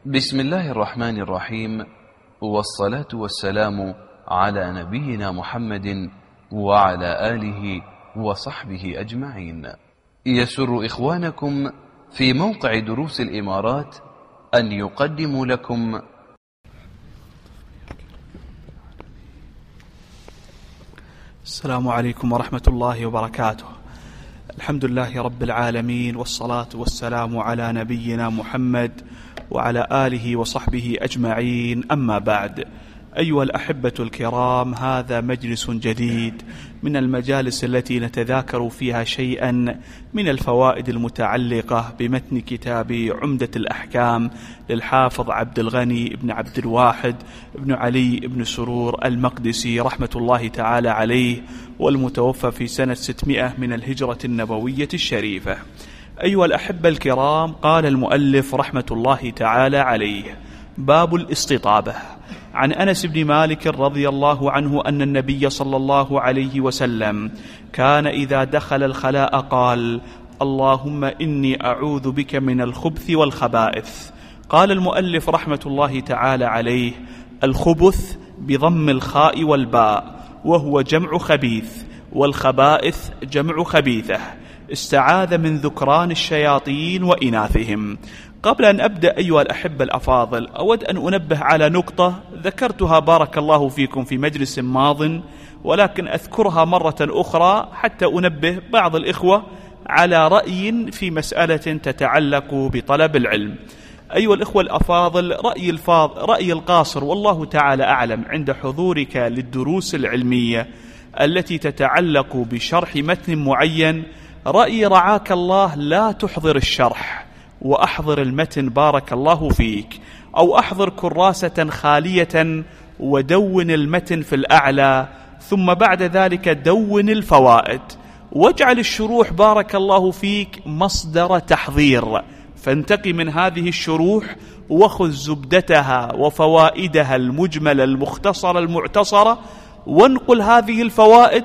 بسم الله الرحمن الرحيم، والصلاة والسلام على نبينا محمد وعلى آله وصحبه أجمعين. يسر إخوانكم في موقع دروس الإمارات أن يقدموا لكم السلام عليكم ورحمة الله وبركاته. الحمد لله رب العالمين، والصلاة والسلام على نبينا محمد وعلى آله وصحبه أجمعين، أما بعد. أيها الأحبة الكرام، هذا مجلس جديد من المجالس التي نتذاكر فيها شيئا من الفوائد المتعلقة بمتن كتاب عمدة الأحكام للحافظ عبد الغني بن عبد الواحد بن علي بن سرور المقدسي رحمة الله تعالى عليه، والمتوفى في سنة 600 من الهجرة النبوية الشريفة. أيها الأحبة الكرام، قال المؤلف رحمة الله تعالى عليه: باب الاستطابة. عن أنس بن مالك رضي الله عنه أن النبي صلى الله عليه وسلم كان إذا دخل الخلاء قال: اللهم إني أعوذ بك من الخبث والخبائث. قال المؤلف رحمة الله تعالى عليه: الخبث بضم الخاء والباء، وهو جمع خبيث، والخبائث جمع خبيثة. استعاذ من ذكران الشياطين وإناثهم. قبل أن أبدأ أيها الأحبة الأفاضل، أود أن أنبه على نقطة ذكرتها بارك الله فيكم في مجلس ماض، ولكن أذكرها مرة أخرى حتى أنبه بعض الإخوة على رأي في مسألة تتعلق بطلب العلم. أيها الإخوة الأفاضل، رأي القاصر والله تعالى أعلم عند حضورك للدروس العلمية التي تتعلق بشرح متن معين، رأي رعاك الله لا تحضر الشرح وأحضر المتن بارك الله فيك، أو أحضر كراسة خالية ودون المتن في الأعلى، ثم بعد ذلك دون الفوائد، واجعل الشروح بارك الله فيك مصدر تحضير، فانتقي من هذه الشروح وخذ زبدتها وفوائدها المجملة المختصرة المعتصرة، وانقل هذه الفوائد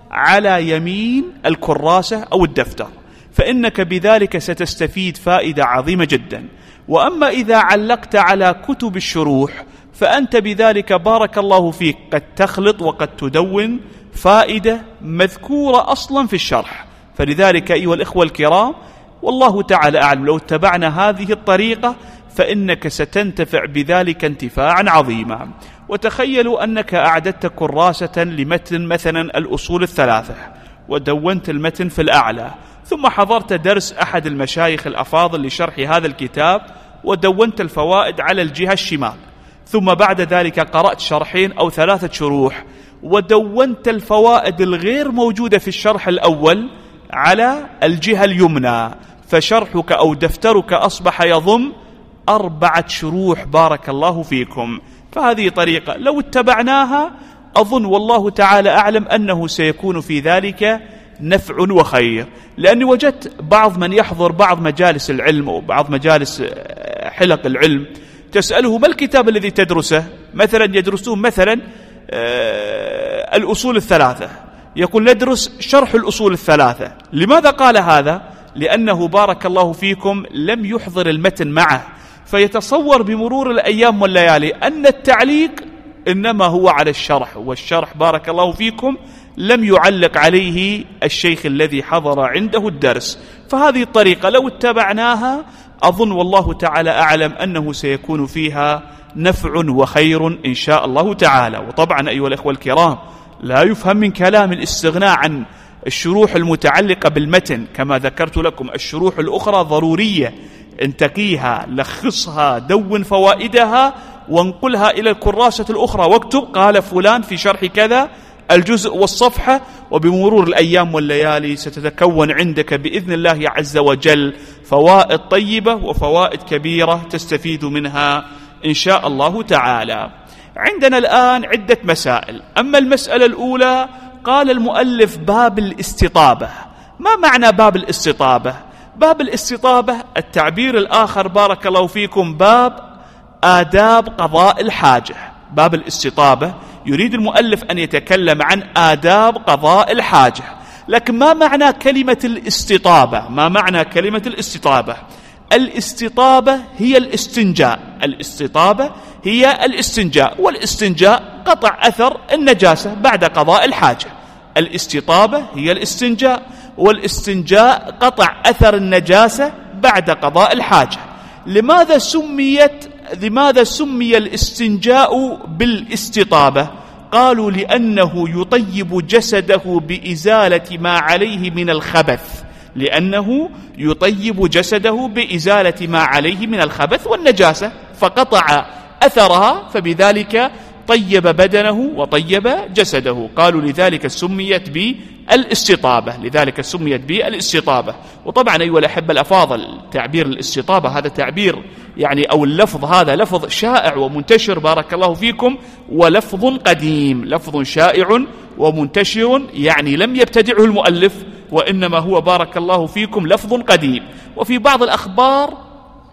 على يمين الكراسة أو الدفتر، فإنك بذلك ستستفيد فائدة عظيمة جدا. وأما إذا علقت على كتب الشروح فأنت بذلك بارك الله فيك قد تخلط وقد تدون فائدة مذكورة أصلا في الشرح. فلذلك أيها الإخوة الكرام، والله تعالى أعلم، لو اتبعنا هذه الطريقة فإنك ستنتفع بذلك انتفاعا عظيما. وتخيلوا أنك أعددت كراسة لمتن مثلا الأصول الثلاثة، ودونت المتن في الأعلى، ثم حضرت درس أحد المشايخ الأفاضل لشرح هذا الكتاب ودونت الفوائد على الجهة الشمال، ثم بعد ذلك قرأت شرحين أو 3 شروح ودونت الفوائد الغير موجودة في الشرح الأول على الجهة اليمنى، فشرحك أو دفترك أصبح يضم 4 شروح بارك الله فيكم. فهذه طريقة لو اتبعناها أظن والله تعالى أعلم أنه سيكون في ذلك نفع وخير. لأني وجدت بعض من يحضر بعض مجالس العلم وبعض مجالس حلق العلم تسأله: ما الكتاب الذي تدرسه؟ مثلا يدرسون مثلا الأصول الثلاثة، يقول ندرس شرح الأصول الثلاثة. لماذا قال هذا؟ لأنه بارك الله فيكم لم يحضر المتن معه، فيتصور بمرور الأيام والليالي أن التعليق إنما هو على الشرح، والشرح بارك الله فيكم لم يعلق عليه الشيخ الذي حضر عنده الدرس. فهذه الطريقة لو اتبعناها أظن والله تعالى أعلم أنه سيكون فيها نفع وخير إن شاء الله تعالى. وطبعا أيها الأخوة الكرام، لا يفهم من كلام الاستغناء عن الشروح المتعلقة بالمتن، كما ذكرت لكم الشروح الأخرى ضرورية، انتقيها، لخصها، دون فوائدها، وانقلها إلى الكراسة الأخرى، واكتب قال فلان في شرح كذا الجزء والصفحة، وبمرور الأيام والليالي ستتكون عندك بإذن الله عز وجل فوائد طيبة وفوائد كبيرة تستفيد منها إن شاء الله تعالى. عندنا الآن عدة مسائل. أما المسألة الأولى، قال المؤلف: باب الاستطابة. ما معنى باب الاستطابة؟ باب الاستطابة التعبير الآخر بارك الله فيكم باب آداب قضاء الحاجة. باب الاستطابة يريد المؤلف أن يتكلم عن آداب قضاء الحاجة. لكن ما معنى كلمة الاستطابة؟ ما معنى كلمة الاستطابة؟ الاستطابة هي الاستنجاء، الاستطابة هي الاستنجاء، والاستنجاء قطع أثر النجاسة بعد قضاء الحاجة. الاستطابة هي الاستنجاء، والاستنجاء قطع أثر النجاسة بعد قضاء الحاجة. لماذا سمي الاستنجاء بالاستطابة؟ قالوا لأنه يطيب جسده بإزالة ما عليه من الخبث، لأنه يطيب جسده بإزالة ما عليه من الخبث والنجاسة، فقطع أثرها، فبذلك طيب بدنه وطيب جسده. قالوا لذلك سميت بالاستطابة، وطبعا أيها الأحبة الأفاضل، تعبير الاستطابة هذا تعبير يعني أو اللفظ هذا لفظ شائع ومنتشر بارك الله فيكم، ولفظ قديم، لفظ شائع ومنتشر، يعني لم يبتدعه المؤلف، وإنما هو بارك الله فيكم لفظ قديم. وفي بعض الأخبار: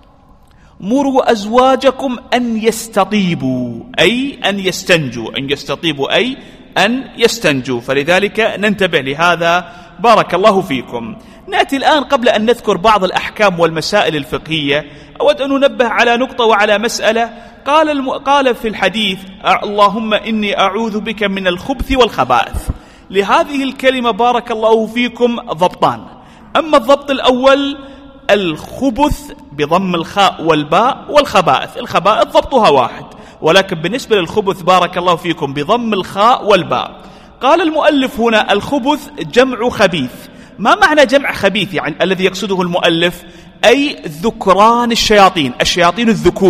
مروا أزواجكم أن يستطيبوا، أي أن يستنجوا، أن يستطيبوا أي أن يستنجوا، فلذلك ننتبه لهذا بارك الله فيكم. نأتي الآن قبل أن نذكر بعض الأحكام والمسائل الفقهية، أود أن ننبه على نقطة وعلى مسألة. قال في الحديث: اللهم إني أعوذ بك من الخبث والخبائث. لهذه الكلمة بارك الله فيكم ضبطان. أما الضبط الأول الخبث بضم الخاء والباء، والخبائث الخبائث ضبطها واحد، ولكن بالنسبة للخبث بارك الله فيكم بضم الخاء والباء. قال المؤلف هنا: الخبث جمع خبيث. ما معنى جمع خبيث؟ يعني الذي يقصده المؤلف أي ذكران الشياطين، الشياطين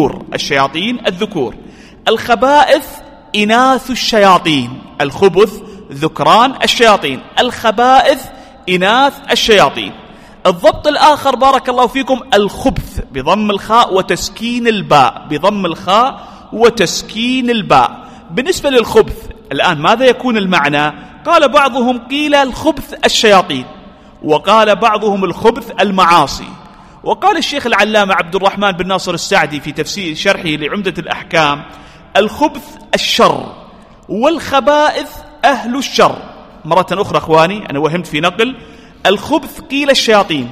الذكور. الخبائث إناث الشياطين، الخبث ذكران الشياطين، الخبائث إناث الشياطين. الضبط الآخر بارك الله فيكم الخبث بضم الخاء وتسكين الباء، بضم الخاء وتسكين الباء. بالنسبة للخبث الآن ماذا يكون المعنى؟ قال بعضهم قيل الخبث الشياطين، وقال بعضهم الخبث المعاصي. وقال الشيخ العلامة عبد الرحمن بن ناصر السعدي في تفسير شرحه لعمدة الأحكام: الخبث الشر، والخبائث أهل الشر. مرة أخرى أخواني، أنا وهمت في نقل، الخبث قيل الشياطين،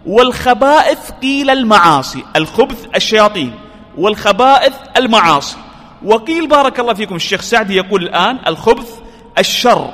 والخبائث قيل المعاصي، الخبث الشياطين والخبائث المعاصي. وقيل بارك الله فيكم الشيخ سعدي يقول الآن الخبث الشر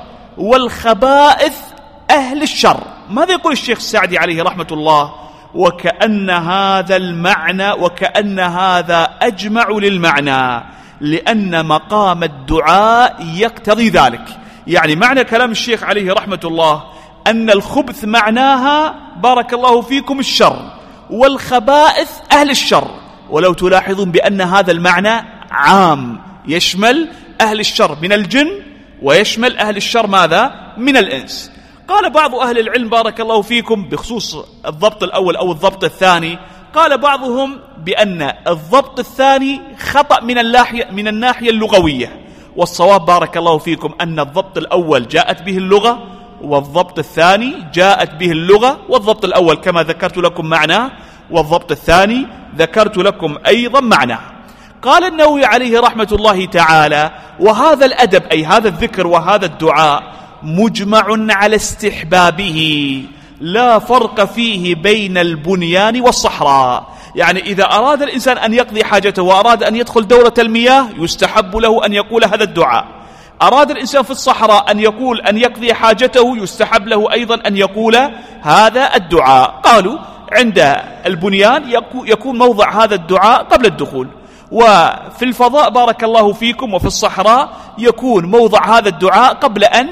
والخبائث أهل الشر. ماذا يقول الشيخ السعدي عليه رحمة الله؟ وكأن هذا المعنى، وكأن هذا أجمع للمعنى، لأن مقام الدعاء يقتضي ذلك. يعني معنى كلام الشيخ عليه رحمة الله أن الخبث معناها بارك الله فيكم الشر، والخبائث أهل الشر. ولو تلاحظون بأن هذا المعنى عام، يشمل أهل الشر من الجن، ويشمل أهل الشر ماذا؟ من الإنس. قال بعض أهل العلم بارك الله فيكم بخصوص الضبط الأول أو الضبط الثاني، قال بعضهم بأن الضبط الثاني خطأ من الناحية اللغوية، والصواب بارك الله فيكم أن الضبط الأول جاءت به اللغة، والضبط الثاني جاءت به اللغة. والضبط الأول كما ذكرت لكم معناه، والضبط الثاني ذكرت لكم أيضا معناه. قال النووي عليه رحمة الله تعالى: وهذا الأدب أي هذا الذكر وهذا الدعاء مجمع على استحبابه، لا فرق فيه بين البنيان والصحراء. يعني إذا أراد الإنسان أن يقضي حاجته وأراد أن يدخل دورة المياه يستحب له أن يقول هذا الدعاء. أراد الإنسان في الصحراء أن يقضي حاجته يستحب له أيضا أن يقول هذا الدعاء. قالوا عند البنيان يكون موضع هذا الدعاء قبل الدخول، وفي الفضاء بارك الله فيكم وفي الصحراء يكون موضع هذا الدعاء قبل أن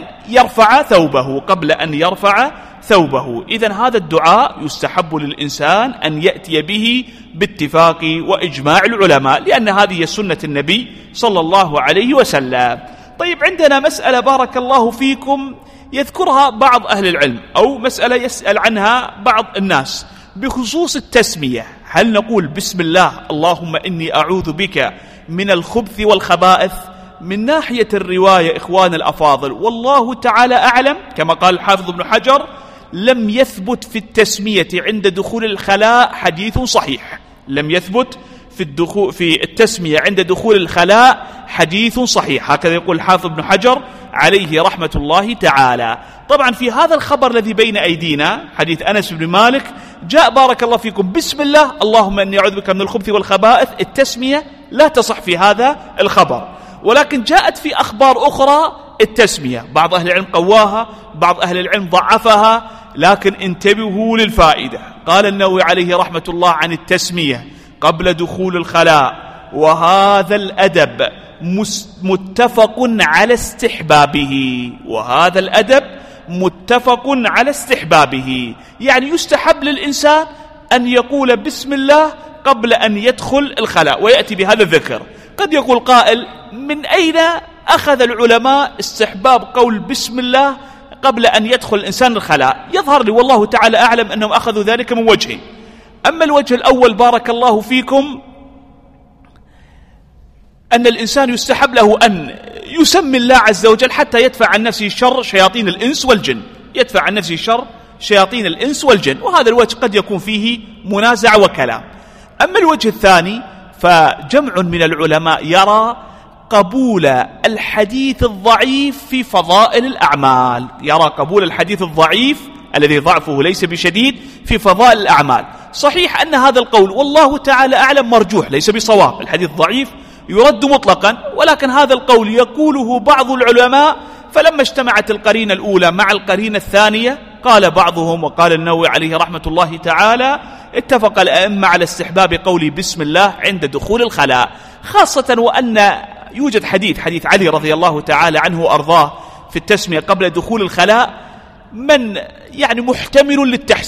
يرفع ثوبه. إذن هذا الدعاء يستحب للإنسان أن يأتي به باتفاق وإجماع العلماء، لأن هذه سنة النبي صلى الله عليه وسلم. طيب، عندنا مسألة بارك الله فيكم يذكرها بعض أهل العلم، أو مسألة يسأل عنها بعض الناس بخصوص التسمية. هل نقول بسم الله اللهم إني أعوذ بك من الخبث والخبائث؟ من ناحية الرواية إخوان الأفاضل والله تعالى أعلم، كما قال الحافظ ابن حجر: لم يثبت في التسمية عند دخول الخلاء حديث صحيح. لم يثبت في التسمية عند دخول الخلاء حديث صحيح، هكذا يقول الحافظ ابن حجر عليه رحمة الله تعالى. طبعا في هذا الخبر الذي بين أيدينا حديث أنس بن مالك جاء بارك الله فيكم بسم الله اللهم إني أعوذ بك من الخبث والخبائث، التسمية لا تصح في هذا الخبر، ولكن جاءت في أخبار أخرى التسمية، بعض أهل العلم قواها، بعض أهل العلم ضعفها، لكن انتبهوا للفائدة. قال النووي عليه رحمة الله عن التسمية قبل دخول الخلاء: وهذا الأدب متفق على استحبابه. وهذا الأدب متفق على استحبابه، يعني يستحب للإنسان أن يقول بسم الله قبل أن يدخل الخلاء ويأتي بهذا الذكر. قد يقول قائل: من أين أخذ العلماء استحباب قول بسم الله قبل أن يدخل الإنسان الخلاء؟ يظهر لي والله تعالى أعلم أنهم أخذوا ذلك من وجهين. أما الوجه الأول بارك الله فيكم، أن الإنسان يستحب له أن يسمي الله عز وجل حتى يدفع عن نفسه شر شياطين الإنس والجن، يدفع عن نفسه شر شياطين الإنس والجن، وهذا الوجه قد يكون فيه منازع وكلام. أما الوجه الثاني فجمع من العلماء يرى قبول الحديث الضعيف في فضائل الأعمال، يرى قبول الحديث الضعيف الذي ضعفه ليس بشديد في فضائل الأعمال. صحيح أن هذا القول والله تعالى أعلم مرجوح ليس بصواب، الحديث ضعيف يرد مطلقا، ولكن هذا القول يقوله بعض العلماء، فلما اجتمعت القرينة الأولى مع القرينة الثانية قال بعضهم، وقال النووي عليه رحمة الله تعالى: اتفق الأئمة على استحباب قول بسم الله عند دخول الخلاء، خاصة وأن يوجد حديث علي رضي الله تعالى عنه وأرضاه في التسمية قبل دخول الخلاء، من يعني محتمل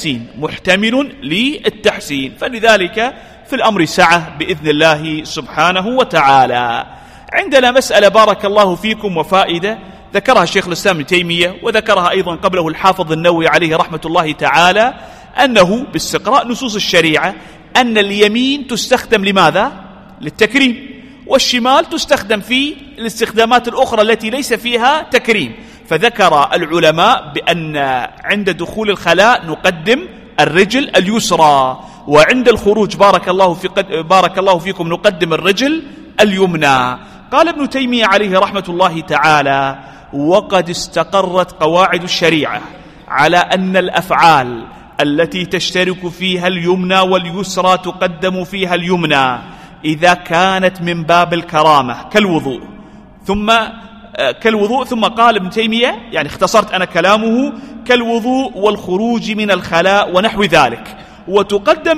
للتحسين، فلذلك في الأمر سعة بإذن الله سبحانه وتعالى. عندنا مسألة بارك الله فيكم وفائدة ذكرها شيخ الإسلام ابن تيمية، وذكرها أيضا قبله الحافظ النووي عليه رحمة الله تعالى، أنه باستقراء نصوص الشريعة أن اليمين تستخدم لماذا؟ للتكريم، والشمال تستخدم في الاستخدامات الأخرى التي ليس فيها تكريم. فذكر العلماء بأن عند دخول الخلاء نقدم الرجل اليسرى، وعند الخروج بارك الله فيكم نقدم الرجل اليمنى. قال ابن تيمية عليه رحمة الله تعالى: وقد استقرت قواعد الشريعة على أن الأفعال التي تشترك فيها اليمنى واليسرى تقدم فيها اليمنى إذا كانت من باب الكرامة كالوضوء. ثم قال ابن تيمية، يعني اختصرت أنا كلامه: كالوضوء والخروج من الخلاء ونحو ذلك، وتقدم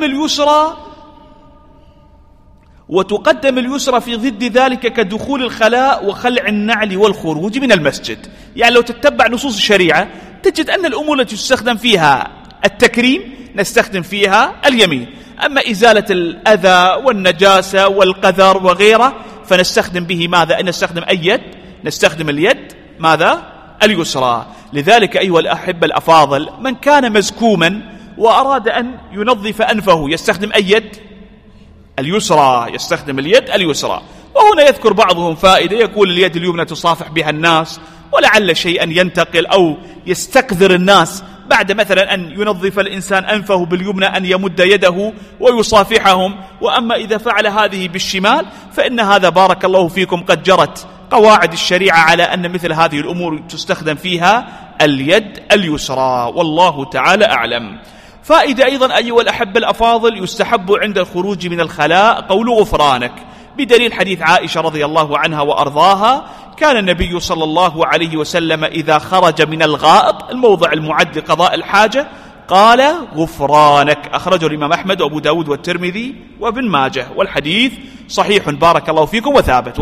اليسرى في ضد ذلك كدخول الخلاء وخلع النعل والخروج من المسجد. يعني لو تتبع نصوص الشريعة تجد أن الأمور التي تستخدم فيها التكريم نستخدم فيها اليمين، أما إزالة الأذى والنجاسة والقذر وغيره فنستخدم به ماذا؟ نستخدم اليد ماذا؟ اليسرى. لذلك أيها الأحبة الأفاضل، من كان مزكوما وأراد أن ينظف أنفه يستخدم أي يد؟ اليسرى، يستخدم اليد اليسرى. وهنا يذكر بعضهم فائدة، يقول اليد اليمنى تصافح بها الناس، ولعل شيئا ينتقل أو يستقذر الناس بعد مثلا أن ينظف الإنسان أنفه باليمنى أن يمد يده ويصافحهم، وأما إذا فعل هذه بالشمال فإن هذا بارك الله فيكم قد جرت قواعد الشريعة على أن مثل هذه الأمور تستخدم فيها اليد اليسرى، والله تعالى أعلم. فائدة أيضا أيها الأحبة الأفاضل، يستحب عند الخروج من الخلاء قول غفرانك، بدليل حديث عائشة رضي الله عنها وأرضاها: كان النبي صلى الله عليه وسلم إذا خرج من الغائط، الموضع المعد لقضاء الحاجة، قال غفرانك. أخرجه الإمام أحمد وأبو داود والترمذي وابن ماجه، والحديث صحيح بارك الله فيكم وثابت،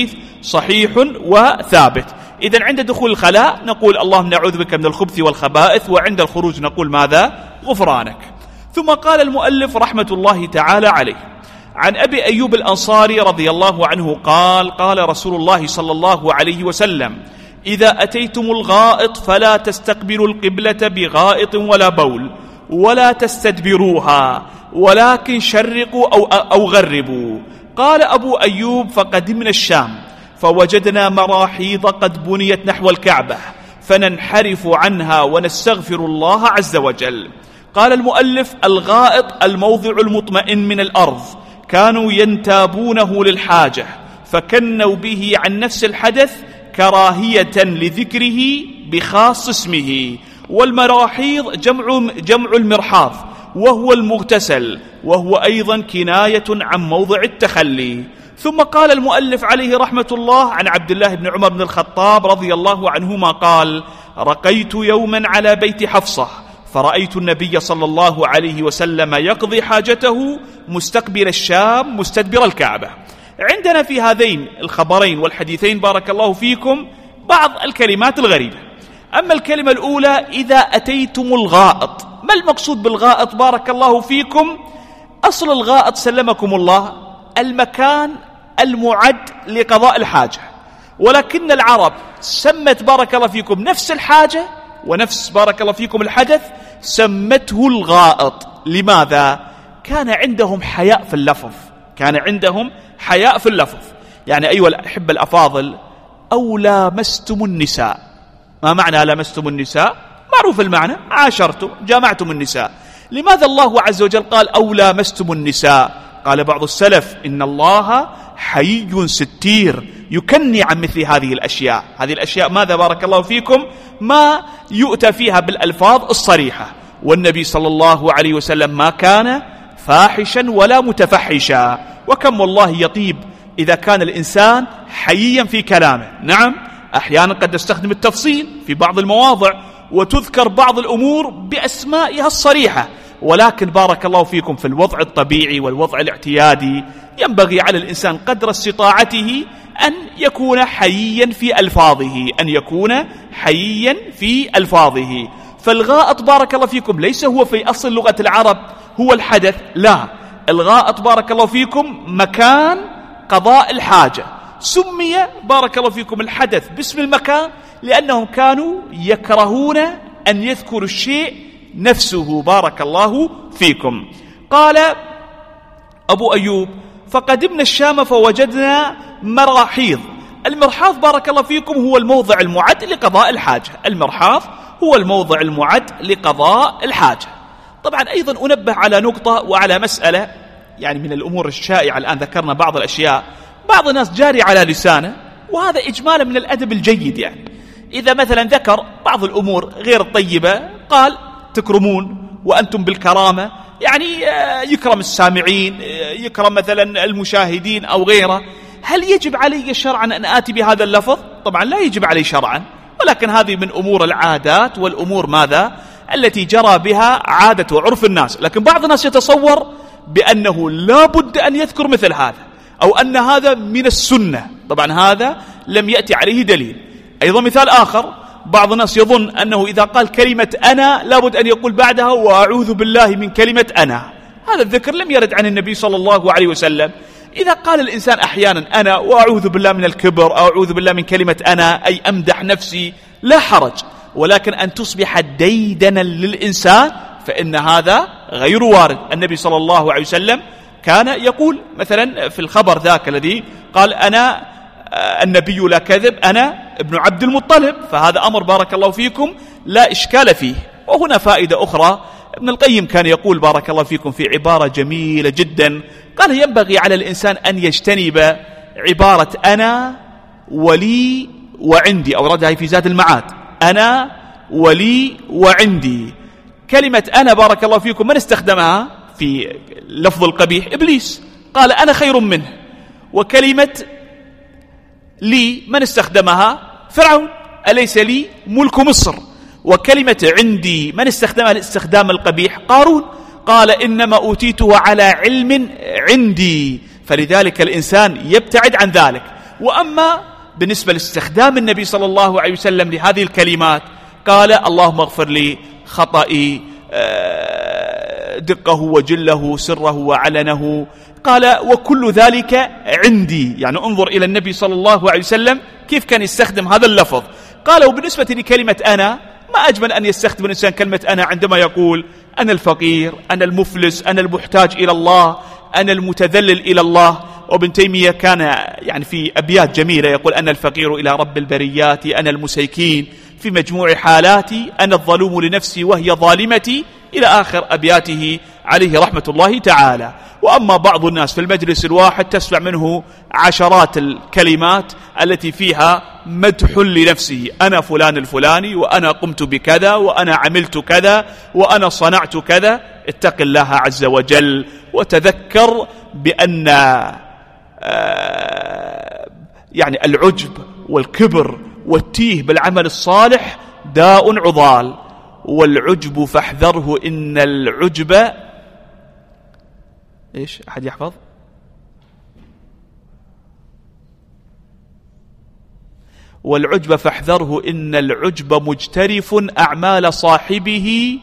إذن عند دخول الخلاء نقول اللهم نعوذ بك من الخبث والخبائث، وعند الخروج نقول ماذا؟ غفرانك. ثم قال المؤلف رحمة الله تعالى عليه: عن أبي أيوب الأنصاري رضي الله عنه قال: قال رسول الله صلى الله عليه وسلم: إذا أتيتم الغائط فلا تستقبلوا القبلة بغائط ولا بول ولا تستدبروها، ولكن شرقوا أو غربوا. قال أبو أيوب: فقدمنا الشام فوجدنا مراحيض قد بنيت نحو الكعبة فننحرف عنها ونستغفر الله عز وجل. قال المؤلف: الغائط الموضع المطمئن من الأرض، كانوا ينتابونه للحاجة فكنوا به عن نفس الحدث كراهية لذكره بخاص اسمه. والمراحيض جمع المرحاض، وهو المغتسل، وهو أيضا كناية عن موضع التخلي. ثم قال المؤلف عليه رحمة الله عن عبد الله بن عمر بن الخطاب رضي الله عنهما قال: رقيت يوما على بيت حفصة فرأيت النبي صلى الله عليه وسلم يقضي حاجته مستقبل الشام مستدبر الكعبة. عندنا في هذين الخبرين والحديثين بارك الله فيكم بعض الكلمات الغريبة. أما الكلمة الأولى: إذا أتيتم الغائط، ما المقصود بالغائط بارك الله فيكم؟ أصل الغائط سلمكم الله المكان المعد لقضاء الحاجة، ولكن العرب سمت بارك الله فيكم نفس الحاجة ونفس بارك الله فيكم الحدث سمته الغائط. لماذا؟ كان عندهم حياء في اللفظ، كان عندهم حياء في اللفظ. يعني أيها الأحبة الأفاضل، أو لامستم النساء، ما معنى لامستم النساء؟ معروف المعنى، عاشرتم، جامعتم النساء. لماذا الله عز وجل قال أو لامستم النساء؟ قال بعض السلف: إن الله حيي ستير يكني عن مثل هذه الأشياء. هذه الأشياء ماذا بارك الله فيكم؟ ما يؤتى فيها بالألفاظ الصريحة، والنبي صلى الله عليه وسلم ما كان فاحشا ولا متفحشا. وكم والله يطيب إذا كان الإنسان حييا في كلامه. نعم، أحيانا قد نستخدم التفصيل في بعض المواضع وتذكر بعض الأمور بأسمائها الصريحة، ولكن بارك الله فيكم في الوضع الطبيعي والوضع الاعتيادي ينبغي على الإنسان قدر استطاعته أن يكون حييا في ألفاظه، أن يكون حييا في ألفاظه. فالغائط بارك الله فيكم ليس هو في أصل لغة العرب هو الحدث، لا، الغائط بارك الله فيكم مكان قضاء الحاجة. سمي بارك الله فيكم الحدث باسم المكان لأنهم كانوا يكرهون أن يذكروا الشيء نفسه بارك الله فيكم. قال أبو أيوب: فقدمنا الشام فوجدنا مراحيض. المرحاض بارك الله فيكم هو الموضع المعد لقضاء الحاجة، المرحاض هو الموضع المعد لقضاء الحاجة. طبعا أيضا أنبه على نقطة وعلى مسألة يعني من الأمور الشائعة. الآن ذكرنا بعض الأشياء بعض الناس جاري على لسانه، وهذا إجمالا من الأدب الجيد. يعني إذا مثلا ذكر بعض الأمور غير الطيبة قال: تكرمون وأنتم بالكرامة، يعني يكرم السامعين، يكرم مثلا المشاهدين أو غيره. هل يجب علي شرعا أن آتي بهذا اللفظ؟ طبعا لا يجب علي شرعا، ولكن هذه من أمور العادات والأمور ماذا التي جرى بها عادة وعرف الناس. لكن بعض الناس يتصور بأنه لا بد أن يذكر مثل هذا، أو أن هذا من السنة. طبعا هذا لم يأتي عليه دليل. أيضا مثال آخر: بعض الناس يظن أنه إذا قال كلمة أنا لابد أن يقول بعدها وأعوذ بالله من كلمة أنا. هذا الذكر لم يرد عن النبي صلى الله عليه وسلم. إذا قال الإنسان أحيانا أنا وأعوذ بالله من الكبر أو أعوذ بالله من كلمة أنا، أي أمدح نفسي، لا حرج، ولكن أن تصبح ديدنا للإنسان فإن هذا غير وارد. النبي صلى الله عليه وسلم كان يقول مثلا في الخبر ذاك الذي قال: أنا النبي لا كذب، أنا ابن عبد المطلب، فهذا أمر بارك الله فيكم لا إشكال فيه. وهنا فائدة أخرى، ابن القيم كان يقول بارك الله فيكم في عبارة جميلة جدا، قال: ينبغي على الإنسان أن يجتنب عبارة أنا ولي وعندي، أوردها في زاد المعاد، أنا ولي وعندي. كلمة أنا بارك الله فيكم من استخدمها في لفظ القبيح؟ إبليس، قال أنا خير منه. وكلمة لي من استخدمها؟ فرعون، أليس لي ملك مصر. وكلمة عندي من استخدمها الاستخدام القبيح؟ قارون، قال إنما أوتيته على علم عندي. فلذلك الإنسان يبتعد عن ذلك. وأما بالنسبة لاستخدام النبي صلى الله عليه وسلم لهذه الكلمات، قال: اللهم اغفر لي خطئي دقه وجله سره وعلنه، قال: وكل ذلك عندي. يعني انظر إلى النبي صلى الله عليه وسلم كيف كان يستخدم هذا اللفظ. قال: وبالنسبة لكلمة أنا، ما أجمل أن يستخدم الإنسان كلمة أنا عندما يقول: أنا الفقير، أنا المفلس، أنا المحتاج إلى الله، أنا المتذلل إلى الله. وابن تيمية كان يعني في أبيات جميلة يقول: أنا الفقير إلى رب البريات، أنا المسيكين في مجموع حالاتي، أنا الظلوم لنفسي وهي ظالمتي، إلى آخر أبياته عليه رحمة الله تعالى. وأما بعض الناس في المجلس الواحد تسمع منه عشرات الكلمات التي فيها مدح لنفسه، أنا فلان الفلاني، وأنا قمت بكذا، وأنا عملت كذا، وأنا صنعت كذا. اتق الله عز وجل وتذكر بأن يعني العجب والكبر والتيه بالعمل الصالح داء عضال. والعجب فاحذره إن العجب إيش؟ أحد يحفظ؟ والعجب فاحذره إن العجب مجترف أعمال صاحبه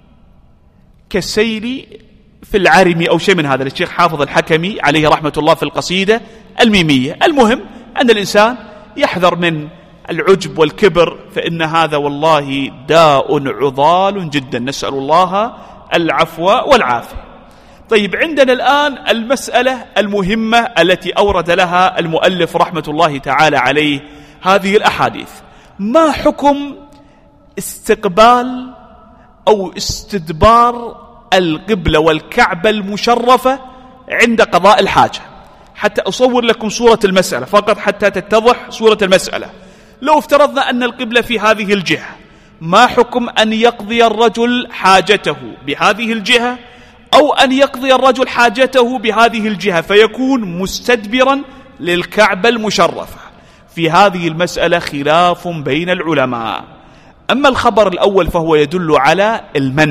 كالسيل في العرم أو شيء من هذا. الشيخ حافظ الحكمي عليه رحمة الله في القصيدة الميمية. المهم أن الإنسان يحذر من العجب والكبر، فإن هذا والله داء عضال جدا، نسأل الله العفو والعافية. طيب، عندنا الآن المسألة المهمة التي أورد لها المؤلف رحمة الله تعالى عليه هذه الأحاديث. ما حكم استقبال أو استدبار القبلة والكعبة المشرفة عند قضاء الحاجة؟ حتى أصور لكم صورة المسألة فقط حتى تتضح صورة المسألة. لو افترضنا أن القبلة في هذه الجهة، ما حكم أن يقضي الرجل حاجته بهذه الجهة، أو أن يقضي الرجل حاجته بهذه الجهة فيكون مستدبرا للكعبة المشرفة؟ في هذه المسألة خلاف بين العلماء. أما الخبر الأول فهو يدل على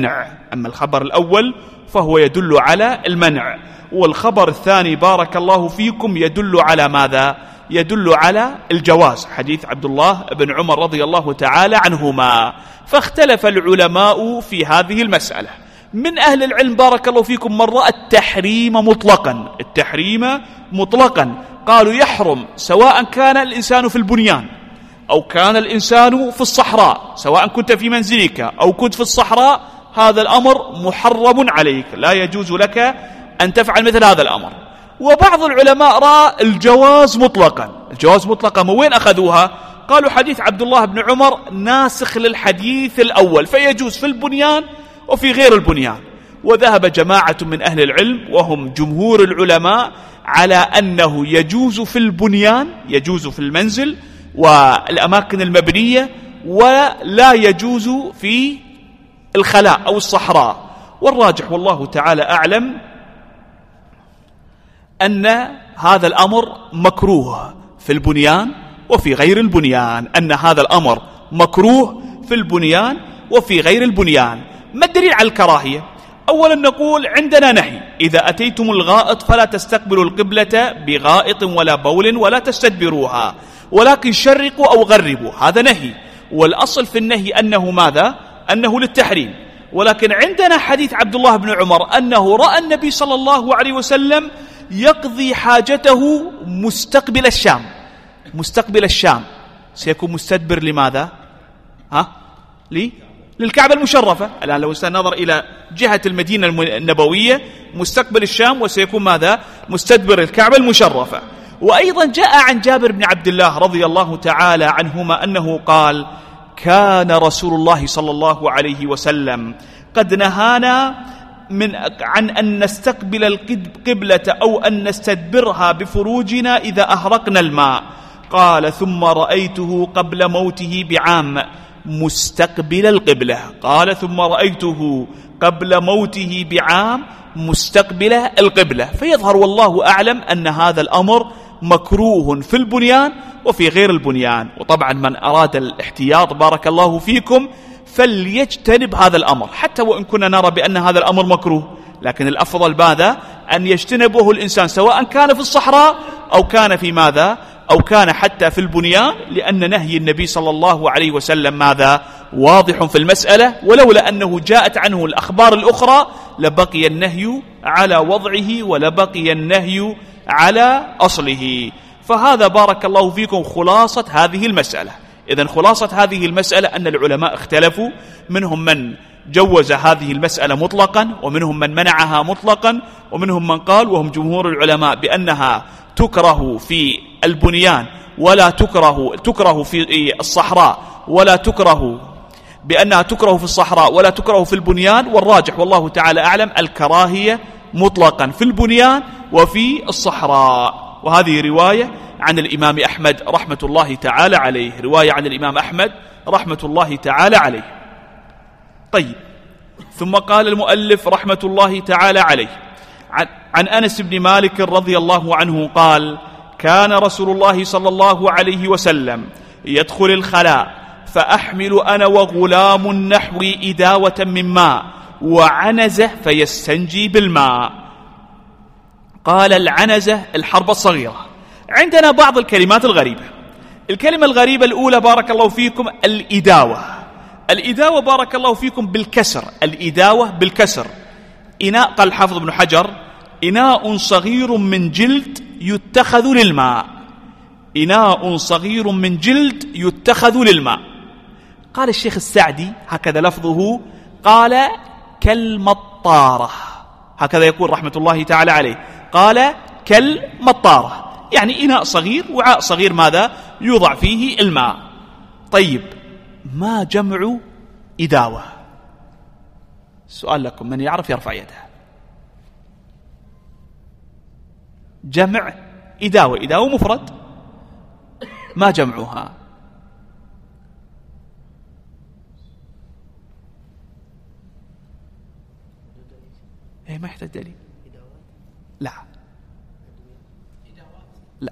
المنع، والخبر الثاني بارك الله فيكم يدل على ماذا؟ يدل على الجواز، حديث عبد الله بن عمر رضي الله تعالى عنهما. فاختلف العلماء في هذه المسألة. من أهل العلم بارك الله فيكم من رأى التحريم مطلقا، قالوا يحرم سواء كان الإنسان في البنيان أو كان الإنسان في الصحراء، سواء كنت في منزلك أو كنت في الصحراء، هذا الأمر محرم عليك، لا يجوز لك أن تفعل مثل هذا الأمر. وبعض العلماء رأى الجواز مطلقا. من وين أخذوها؟ قالوا حديث عبد الله بن عمر ناسخ للحديث الأول، فيجوز في البنيان وفي غير البنيان. وذهب جماعة من أهل العلم وهم جمهور العلماء على أنه يجوز في البنيان، يجوز في المنزل والأماكن المبنية، ولا يجوز في الخلاء أو الصحراء. والراجح والله تعالى أعلم أن هذا الأمر مكروه في البنيان وفي غير البنيان، ما الدليل على الكراهية؟ أولا نقول عندنا نهي: إذا أتيتم الغائط فلا تستقبلوا القبلة بغائط ولا بول ولا تستدبروها، ولكن شرقوا أو غربوا، هذا نهي. والأصل في النهي أنه ماذا؟ أنه للتحريم. ولكن عندنا حديث عبد الله بن عمر أنه رأى النبي صلى الله عليه وسلم يقضي حاجته مستقبل الشام. سيكون مستدبر لماذا؟ للكعبة المشرفة. الآن لو نظر إلى جهة المدينة النبوية مستقبل الشام، وسيكون ماذا؟ مستدبر الكعبة المشرفة. وأيضا جاء عن جابر بن عبد الله رضي الله تعالى عنهما أنه قال: كان رسول الله صلى الله عليه وسلم قد نهانا عن أن نستقبل القبلة أو أن نستدبرها بفروجنا إذا أهرقنا الماء. قال: ثم رأيته قبل موته بعام مستقبل القبلة. فيظهر والله أعلم أن هذا الأمر مكروه في البنيان وفي غير البنيان. وطبعا من أراد الاحتياط بارك الله فيكم فليجتنب هذا الأمر، حتى وإن كنا نرى بأن هذا الأمر مكروه، لكن الأفضل ماذا؟ أن يجتنبه الإنسان سواء كان في الصحراء أو كان في ماذا؟ أو كان حتى في البنيان، لأن نهي النبي صلى الله عليه وسلم ماذا؟ واضح في المسألة. ولولا أنه جاءت عنه الأخبار الأخرى لبقي النهي على وضعه ولبقي النهي على أصله. فهذا بارك الله فيكم خلاصة هذه المسألة. إذن خلاصة هذه المسألة أن العلماء اختلفوا، منهم من جوز هذه المسألة مطلقا، ومنهم من منعها مطلقا، ومنهم من قال وهم جمهور العلماء بأنها تكره في البنيان ولا تكره في الصحراء، ولا تكره بأنها تكره في الصحراء ولا تكره في البنيان. والراجح والله تعالى أعلم الكراهية مطلقا في البنيان وفي الصحراء. وهذه رواية عن الإمام أحمد رحمة الله تعالى عليه، رواية عن الإمام أحمد رحمة الله تعالى عليه. طيب، ثم قال المؤلف رحمة الله تعالى عليه عن أنس بن مالك رضي الله عنه قال: كان رسول الله صلى الله عليه وسلم يدخل الخلاء فأحمل أنا وغلام نحوي إداوة من ماء وعنزة فيستنجي بالماء. قال: العنزة الحربة الصغيرة. عندنا بعض الكلمات الغريبة. الكلمة الغريبة الأولى بارك الله فيكم الإداوة. الإداوة بارك الله فيكم بالكسر، الإداوة بالكسر. إناء، قال الحافظ ابن حجر: إناء صغير من جلد يتخذ للماء. إناء صغير من جلد يتخذ للماء. قال الشيخ السعدي هكذا لفظه، قال: كالمطارة. هكذا يقول رحمة الله تعالى عليه، قال: كالمطارة، يعني إناء صغير، وعاء صغير ماذا يوضع فيه الماء. طيب، ما جمع إداوة؟ السؤال لكم، من يعرف يرفع يده. جمع إداوة، إداوة مفرد، ما جمعها؟ إيه، ما يحتاج دليل. لا لا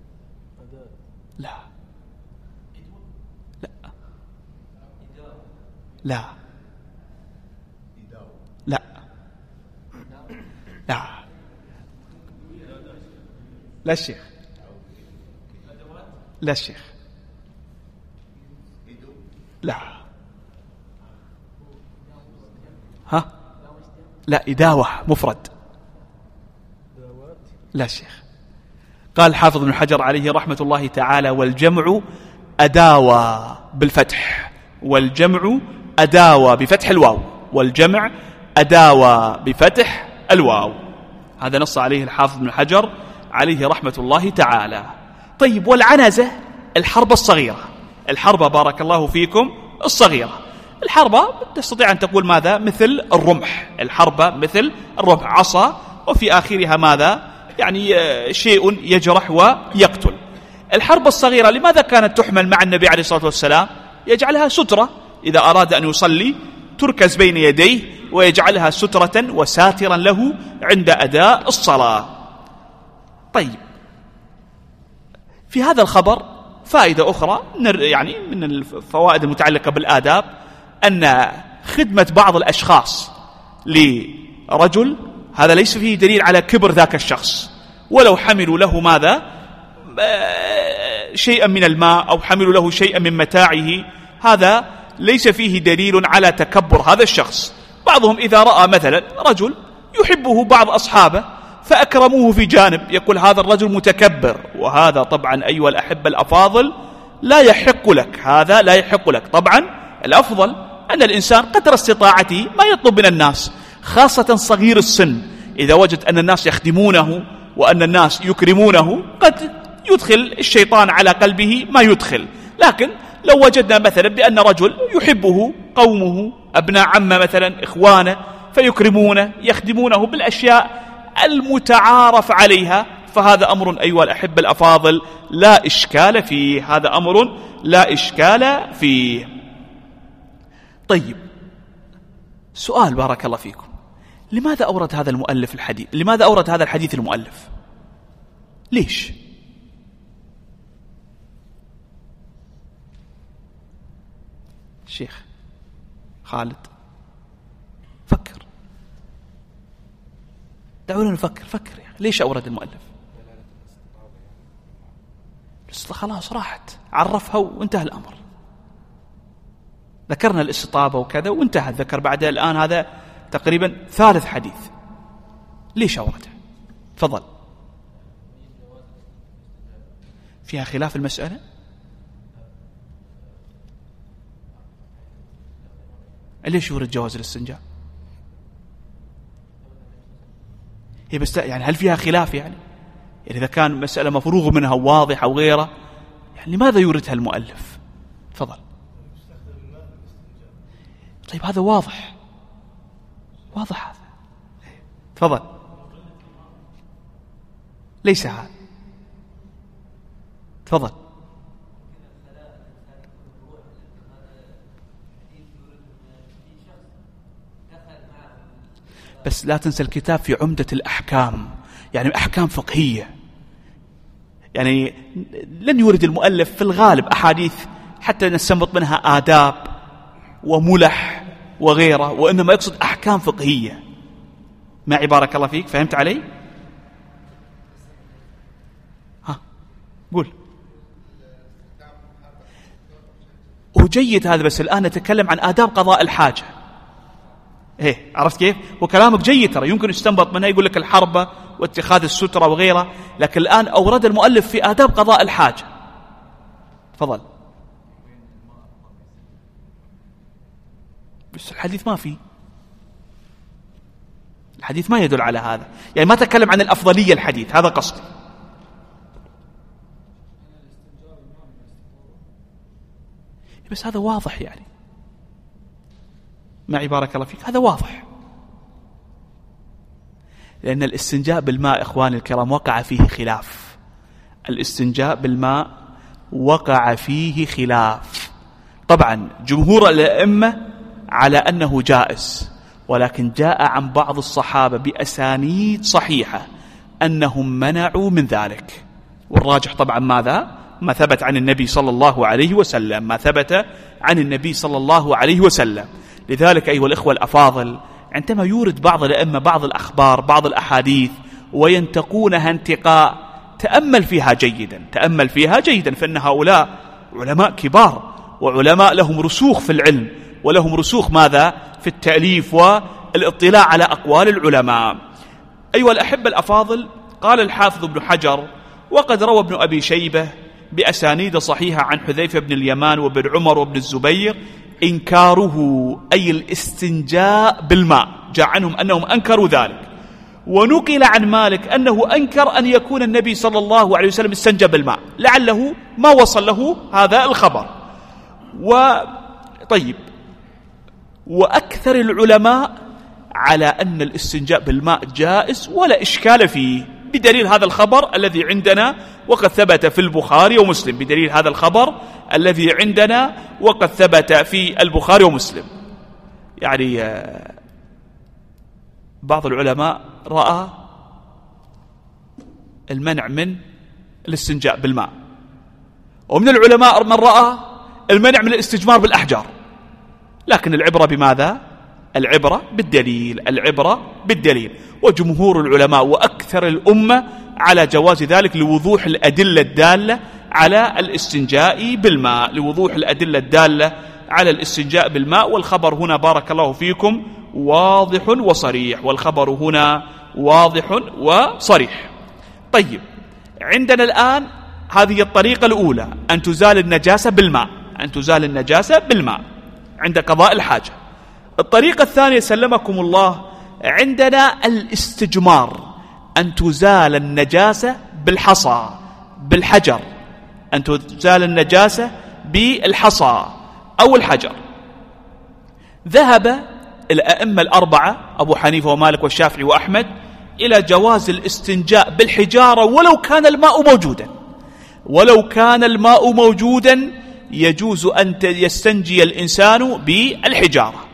لا لا لا لا لا الشيخ، لا الشيخ، لا. ها؟ لا، إداوة مفرد. لا الشيخ. قال الحافظ ابن حجر عليه رحمة الله تعالى: والجمع أداوة بالفتح، والجمع أداوة بفتح الواو، والجمع أداوة بفتح الواو. هذا نص عليه الحافظ ابن حجر عليه رحمة الله تعالى. طيب، والعنزة الحربة الصغيرة. الحربة بارك الله فيكم الصغيرة. الحربة تستطيع أن تقول ماذا؟ مثل الرمح. الحربة مثل الرمح، عصا وفي آخرها ماذا؟ يعني شيء يجرح ويقتل. الحربة الصغيرة لماذا كانت تحمل مع النبي عليه الصلاة والسلام؟ يجعلها سترة، إذا أراد أن يصلي تركز بين يديه ويجعلها سترة وساترا له عند أداء الصلاة. طيب، في هذا الخبر فائدة أخرى يعني من الفوائد المتعلقة بالآداب، أن خدمة بعض الأشخاص لرجل هذا ليس فيه دليل على كبر ذاك الشخص، ولو حملوا له ماذا؟ شيئا من الماء أو حملوا له شيئا من متاعه، هذا ليس فيه دليل على تكبر هذا الشخص. بعضهم إذا رأى مثلا رجل يحبه بعض أصحابه فأكرموه في جانب، يقول هذا الرجل متكبر، وهذا طبعا أيها الأحبة الأفاضل لا يحق لك، هذا لا يحق لك. طبعا الأفضل أن الإنسان قدر استطاعته ما يطلب من الناس، خاصة صغير السن، إذا وجد أن الناس يخدمونه وأن الناس يكرمونه قد يدخل الشيطان على قلبه ما يدخل. لكن لو وجدنا مثلا بأن رجل يحبه قومه، أبناء عمه مثلا، إخوانه، فيكرمونه يخدمونه بالأشياء المتعارف عليها، فهذا أمر أيها الأحبة الأفاضل لا إشكال فيه، هذا أمر لا إشكال فيه. طيب، سؤال بارك الله فيكم، لماذا أورد هذا المؤلف الحديث؟ لماذا أورد هذا الحديث المؤلف؟ ليش؟ الشيخ خالد فكر، دعونا نفكر. فكر يعني. ليش أورد المؤلف؟ خلاص راحت، عرفها وانتهى الأمر. ذكرنا الاستطابة وكذا وانتهى، ذكر بعدها الآن هذا تقريبا ثالث حديث. ليش أورده؟ تفضل. فيها خلاف المسألة؟ ليش يورد جواز الاستنجاء؟ هي بس يعني هل فيها خلاف يعني إذا كان مسألة مفروغ منها واضحة أو غيره، يعني لماذا يوردها المؤلف؟ تفضل. طيب هذا واضح، واضح هذا. تفضل. ليس هذا. تفضل. بس لا تنسى الكتاب في عمدة الأحكام، يعني أحكام فقهية، يعني لن يورد المؤلف في الغالب أحاديث حتى نستنبط منها آداب وملح وغيره، وإنما يقصد أحكام فقهية. معي بارك الله فيك، فهمت علي؟ ها قول. وجيد هذا، بس الآن نتكلم عن آداب قضاء الحاجة. ايه عرفت كيف؟ وكلامك جيد ترى، يمكن يستنبط منها، يقول لك الحربة واتخاذ السترة وغيره، لكن الآن أورد المؤلف في آداب قضاء الحاجة. تفضل. بس الحديث ما فيه، الحديث ما يدل على هذا، يعني ما تكلم عن الأفضلية الحديث، هذا قصدي. بس هذا واضح، يعني معي بارك الله فيك، هذا واضح، لأن الاستنجاء بالماء إخواني الكرام وقع فيه خلاف. الاستنجاء بالماء وقع فيه خلاف. طبعا جمهور الأئمة على أنه جائز، ولكن جاء عن بعض الصحابة بأسانيد صحيحة أنهم منعوا من ذلك. والراجح طبعا ماذا؟ ما ثبت عن النبي صلى الله عليه وسلم، ما ثبت عن النبي صلى الله عليه وسلم. لذلك أيها الإخوة الأفاضل، عندما يورد بعض الأئمة بعض الأخبار بعض الأحاديث وينتقونها انتقاء، تأمل فيها جيدا، تأمل فيها جيدا، فإن هؤلاء علماء كبار، وعلماء لهم رسوخ في العلم، ولهم رسوخ ماذا؟ في التأليف والاطلاع على أقوال العلماء. أيها الأحبة الأفاضل، قال الحافظ ابن حجر: وقد روى ابن أبي شيبة بأسانيد صحيحة عن حذيفة بن اليمان وابن عمر وابن الزبير إنكاره، أي الاستنجاء بالماء، جاء عنهم أنهم أنكروا ذلك. ونقل عن مالك أنه أنكر أن يكون النبي صلى الله عليه وسلم استنجى بالماء، لعله ما وصل له هذا الخبر. طيب، وأكثر العلماء على أن الاستنجاء بالماء جائز ولا إشكال فيه، بدليل هذا الخبر الذي عندنا وقد ثبت في البخاري ومسلم، بدليل هذا الخبر الذي عندنا وقد ثبت في البخاري ومسلم. يعني بعض العلماء رأى المنع من الاستنجاء بالماء، ومن العلماء من رأى المنع من الاستجمار بالأحجار، لكن العبرة بماذا؟ العبرة بالدليل، العبرة بالدليل. وجمهور العلماء وأكثر الأمة على جواز ذلك لوضوح الأدلة الدالة على الاستنجاء بالماء، لوضوح الأدلة الدالة على الاستنجاء بالماء. والخبر هنا بارك الله فيكم واضح وصريح، والخبر هنا واضح وصريح. طيب، عندنا الآن هذه الطريقة الأولى، أن تزال النجاسة بالماء، أن تزال النجاسة بالماء عند قضاء الحاجة. الطريقة الثانية سلمكم الله، عندنا الاستجمار، أن تزال النجاسة بالحصى بالحجر، أن تزال النجاسة بالحصى أو الحجر. ذهب الأئمة الأربعة أبو حنيفة ومالك والشافعي وأحمد إلى جواز الاستنجاء بالحجارة ولو كان الماء موجودا، ولو كان الماء موجودا يجوز أن يستنجي الإنسان بالحجارة.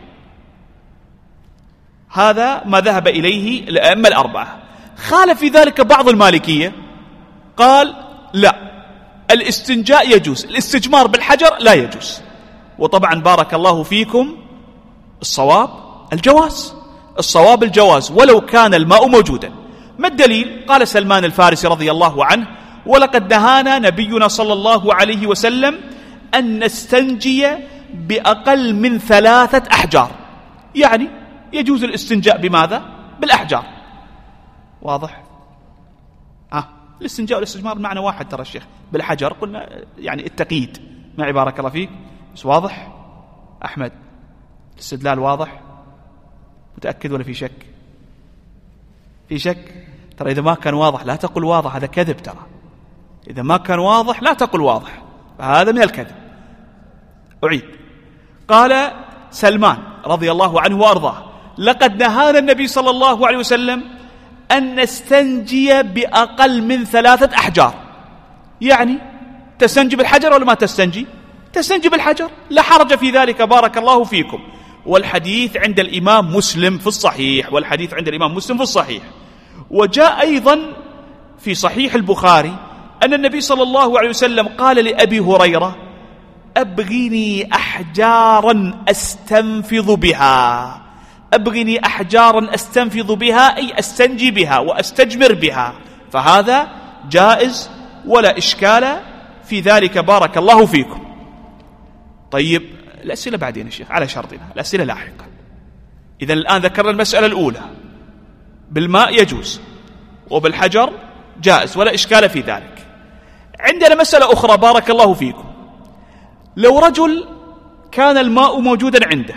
هذا ما ذهب إليه الأئمة الأربعة. خالف في ذلك بعض المالكية، قال لا، الاستنجاء يجوز، الاستجمار بالحجر لا يجوز. وطبعا بارك الله فيكم الصواب الجواز، الصواب الجواز ولو كان الماء موجودا. ما الدليل؟ قال سلمان الفارسي رضي الله عنه: ولقد نهانا نبينا صلى الله عليه وسلم أن نستنجي بأقل من 3 أحجار، يعني يجوز الاستنجاء بماذا؟ بالأحجار. واضح؟ الاستنجاء والاستجمار معنى واحد ترى الشيخ، بالحجر قلنا يعني التقييد. معي بارك الله فيك، بس واضح؟ أحمد الاستدلال واضح؟ متأكد ولا في شك؟ في شك؟ ترى إذا ما كان واضح لا تقل واضح، هذا كذب. ترى إذا ما كان واضح لا تقل واضح، فهذا من الكذب. أعيد. قال سلمان رضي الله عنه وأرضاه: لقد نهانا النبي صلى الله عليه وسلم أن نستنجي بأقل من 3 أحجار. يعني تستنجي بالحجر ولا ما تستنجي؟ تستنجي بالحجر، لا حرج في ذلك بارك الله فيكم. والحديث عند الإمام مسلم في الصحيح، والحديث عند الإمام مسلم في الصحيح. وجاء أيضا في صحيح البخاري أن النبي صلى الله عليه وسلم قال لأبي هريرة: أبغني أحجارا أستنفض بها. أبغني أحجارا أستنفض بها أي أستنجي بها وأستجمر بها، فهذا جائز ولا إشكال في ذلك بارك الله فيكم. طيب الأسئلة بعدين يا شيخ على شرطنا، الأسئلة لاحقا. إذن الآن ذكرنا المسألة الأولى، بالماء يجوز وبالحجر جائز ولا إشكال في ذلك. عندنا مسألة أخرى بارك الله فيكم. لو رجل كان الماء موجودا عنده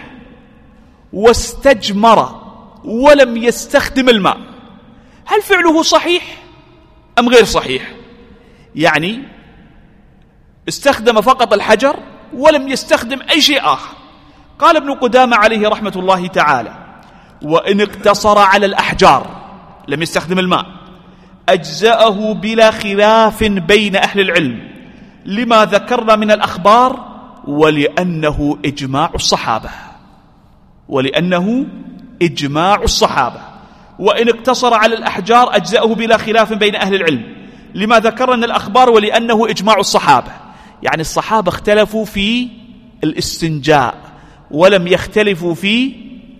واستجمر ولم يستخدم الماء، هل فعله صحيح أم غير صحيح؟ يعني استخدم فقط الحجر ولم يستخدم أي شيء آخر. قال ابن قدامة عليه رحمة الله تعالى: وإن اقتصر على الأحجار لم يستخدم الماء أجزأه بلا خلاف بين أهل العلم، لما ذكرنا من الأخبار ولأنه إجماع الصحابة. ولأنه إجماع الصحابة. وإن اقتصر على الأحجار أجزأه بلا خلاف بين أهل العلم، لما ذكرنا من الأخبار ولأنه إجماع الصحابة. يعني الصحابة اختلفوا في الاستنجاء ولم يختلفوا في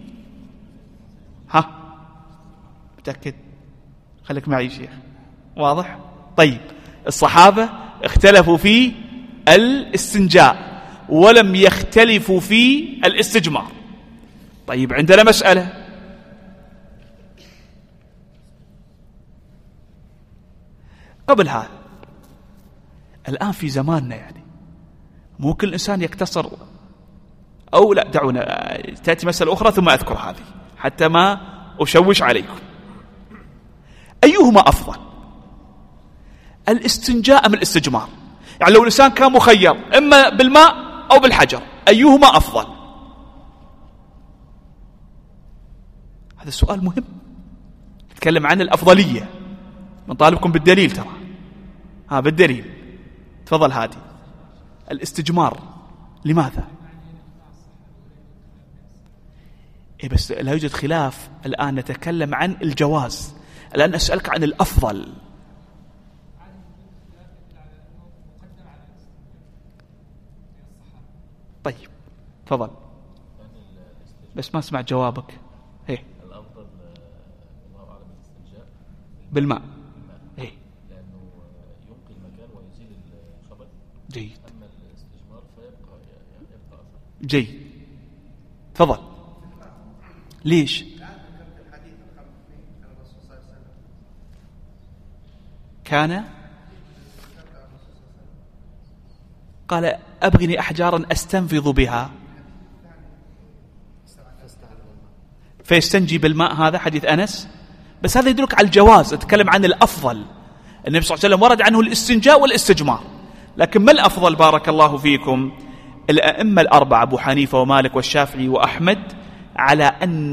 متأكد؟ خليك معي شيخ، واضح؟ طيب الصحابة اختلفوا في الاستنجاء ولم يختلفوا في الاستجمار. طيب عندنا مسألة، قبل هذا الآن في زماننا يعني مو كل إنسان يقتصر، أو لا دعونا تأتي مسألة أخرى ثم أذكر هذه حتى ما أشوش عليكم. أيهما أفضل، الاستنجاء أم الاستجمار؟ يعني لو الإنسان كان مخير إما بالماء أو بالحجر، أيهما أفضل؟ هذا السؤال مهم، نتكلم عن الأفضلية، نطالبكم بالدليل ترى. بالدليل تفضل هادي. الاستجمار لماذا؟ بس لا يوجد خلاف الآن، نتكلم عن الجواز، الآن أسألك عن الأفضل. طيب تفضل، بس ما اسمع جوابك. الأفضل الله أعلم الاستنجاء بالماء، لأنه ينقي المكان ويزيل الخبث. جيد. أما الاستجمار فيبقى أثر. جيد تفضل. ليش؟ كان قال أبغني أحجارا أستنفض بها فيستنجي بالماء، هذا حديث أنس، بس هذا يدلك على الجواز، أتكلم عن الأفضل. النبي صلى الله عليه وسلم ورد عنه الاستنجاء والاستجمار، لكن ما الأفضل بارك الله فيكم؟ الأئمة الأربعة أبو حنيفة ومالك والشافعي وأحمد على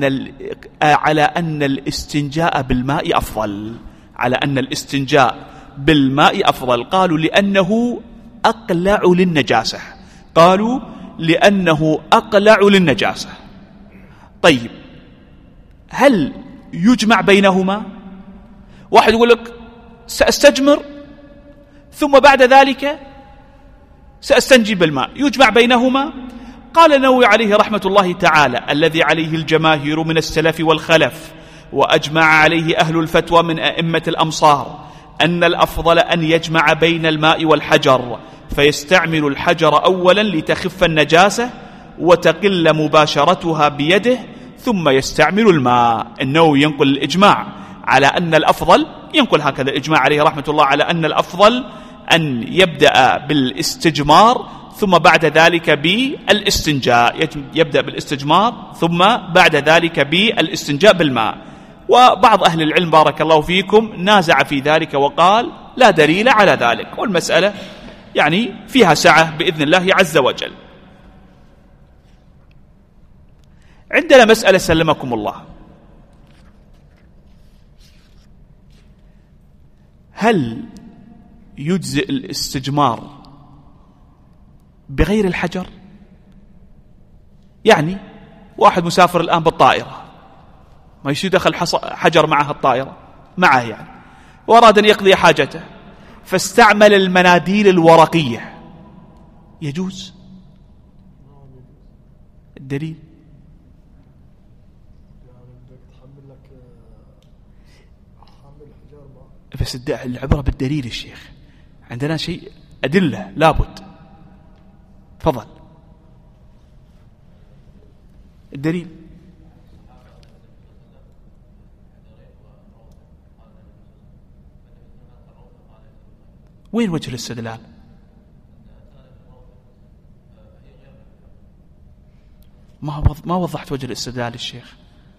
أن الاستنجاء بالماء أفضل، على أن الاستنجاء بالماء أفضل. قالوا لأنه أقلع للنجاسة، قالوا لأنه أقلع للنجاسة. طيب هل يجمع بينهما؟ واحد يقول لك سأستجمر ثم بعد ذلك سأستنجي بالماء، يجمع بينهما؟ قال النووي عليه رحمة الله تعالى: الذي عليه الجماهير من السلف والخلف وأجمع عليه أهل الفتوى من أئمة الأمصار أن الأفضل أن يجمع بين الماء والحجر، فيستعمل الحجر أولا لتخف النجاسة وتقل مباشرتها بيده، ثم يستعمل الماء. النووي ينقل الإجماع على أن الأفضل، ينقل هكذا الإجماع عليه رحمة الله على أن الأفضل أن يبدأ بالاستجمار ثم بعد ذلك بالاستنجاء، يبدأ بالاستجمار ثم بعد ذلك بالاستنجاء بالماء. وبعض أهل العلم بارك الله فيكم نازع في ذلك وقال لا دليل على ذلك، والمسألة يعني فيها سعة بإذن الله عز وجل. عندنا مسألة سلمكم الله، هل يجزئ الاستجمار بغير الحجر؟ يعني واحد مسافر الآن بالطائرة، ما يصير دخل حجر معها الطائرة معه يعني، وأراد أن يقضي حاجته فاستعمل المناديل الورقية، يجوز؟ الدليل؟ بس العبرة بالدليل الشيخ، عندنا شيء أدلة لابد. تفضل الدليل. وين وجه الاستدلال؟ ما وضحت وجه الاستدلال الشيخ.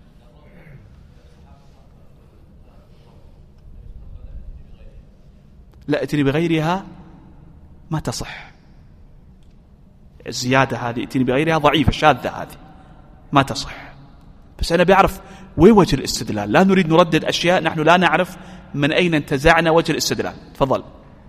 لا، ائتني بغيرها ما تصح، الزيادة هذه ائتني بغيرها ضعيفة شاذة، هذه ما تصح. بس أنا بعرف وين وجه الاستدلال، لا نريد نردد أشياء نحن لا نعرف من أين انتزعنا وجه الاستدلال. تفضل.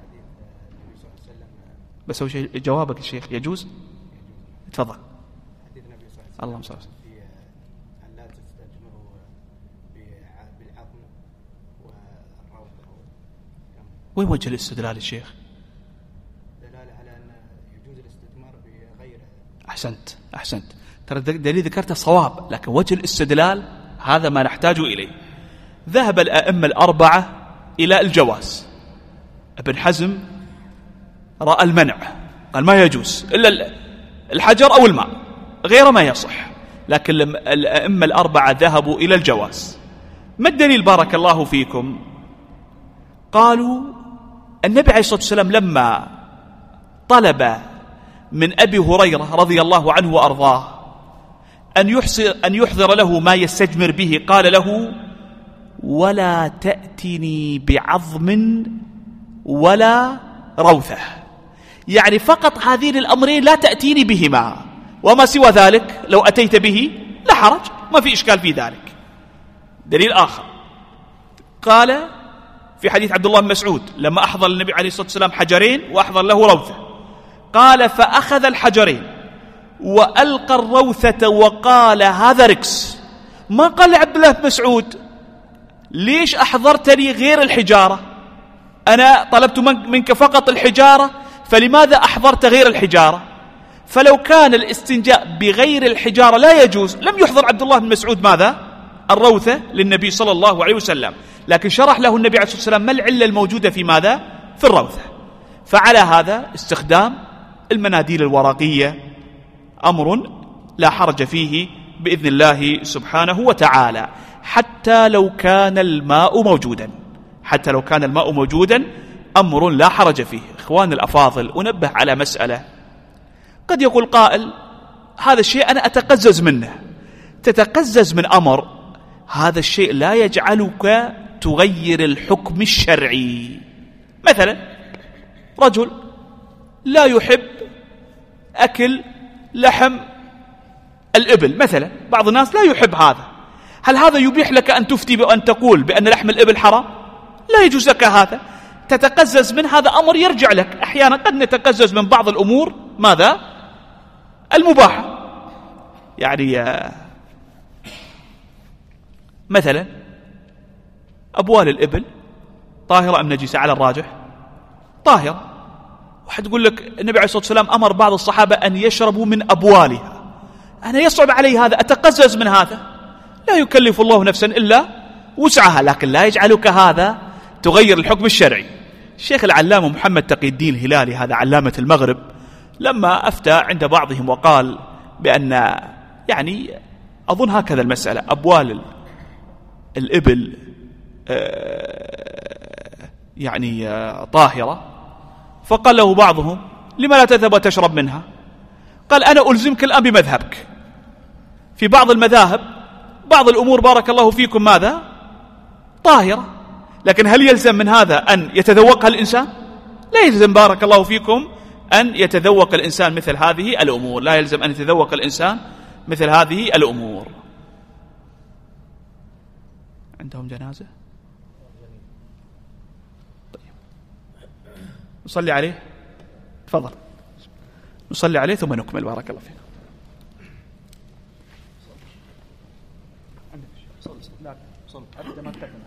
بس هو شيء جوابك الشيخ يجوز؟ تفضل. اللهم صل وسلم. لا تستجمروا بالعظم والروث. وين وجه الاستدلال الشيخ؟ دلالة على أن يجوز الاستثمار بغيره. أحسنت. ترى الدليل ذكرته صواب، لكن وجه الاستدلال هذا ما نحتاج إليه. ذهب الأئمة الأربعة إلى الجواز. ابن حزم رأى المنع، قال ما يجوز إلا الحجر أو الماء، غير ما يصح. لكن الأئمة الأربعة ذهبوا إلى الجواز. ما الدليل بارك الله فيكم؟ قالوا النبي عليه الصلاة والسلام لما طلب من أبي هريرة رضي الله عنه وأرضاه أن يحضر له ما يستجمر به، قال له ولا تأتني بعظم ولا روثة، يعني فقط هذين الأمرين لا تأتيني بهما، وما سوى ذلك لو أتيت به لا حرج، ما في إشكال في ذلك. دليل آخر قال في حديث عبد الله بن مسعود لما أحضر النبي عليه الصلاة والسلام حجرين وأحضر له روثة، قال فأخذ الحجرين وألقى الروثة وقال هذا ركس. ما قال لعبد الله بن مسعود ليش أحضرتني غير الحجارة؟ أنا طلبت منك فقط الحجارة، فلماذا أحضرت غير الحجارة؟ فلو كان الاستنجاء بغير الحجارة لا يجوز لم يحضر عبد الله بن مسعود ماذا؟ الروثة للنبي صلى الله عليه وسلم. لكن شرح له النبي عليه الصلاة والسلام ما العلة الموجودة في ماذا؟ في الروثة. فعلى هذا استخدام المناديل الورقية أمر لا حرج فيه بإذن الله سبحانه وتعالى، حتى لو كان الماء موجودا أمر لا حرج فيه. إخوان الأفاضل، أنبه على مسألة. قد يقول قائل هذا الشيء أنا أتقزز منه. تتقزز من أمر، هذا الشيء لا يجعلك تغير الحكم الشرعي. مثلا رجل لا يحب أكل لحم الإبل مثلا، بعض الناس لا يحب هذا، هل هذا يبيح لك أن تفتي بأن تقول بأن لحم الإبل حرام؟ لا يجوز لك هذا. تتقزز من هذا أمر يرجع لك. أحيانا قد نتقزز من بعض الأمور ماذا؟ المباحة. يعني مثلا أبوال الإبل طاهرة أم نجسة؟ على الراجح طاهرة. واحد يقول لك النبي عليه الصلاة والسلام أمر بعض الصحابة أن يشربوا من أبوالها، أنا يصعب علي هذا، أتقزز من هذا. لا يكلف الله نفسا إلا وسعها، لكن لا يجعلك هذا تغير الحكم الشرعي. الشيخ العلامة محمد تقي الدين الهلالي، هذا علامة المغرب، لما أفتى عند بعضهم وقال بأن يعني أظن هكذا المسألة، أبوال الإبل يعني طاهرة، فقال له بعضهم لما لا تذهب وتشرب منها؟ قال أنا ألزمك الآن بمذهبك. في بعض المذاهب بعض الأمور بارك الله فيكم ماذا؟ طاهرة، لكن هل يلزم من هذا أن يتذوقها الإنسان؟ لا يلزم بارك الله فيكم أن يتذوق الإنسان مثل هذه الأمور، لا يلزم أن يتذوق الإنسان مثل هذه الأمور. عندهم جنازة؟ طيب نصلي عليه. تفضل نصلي عليه ثم نكمل. بارك الله فيك. لا صل أبدا ما تكلم.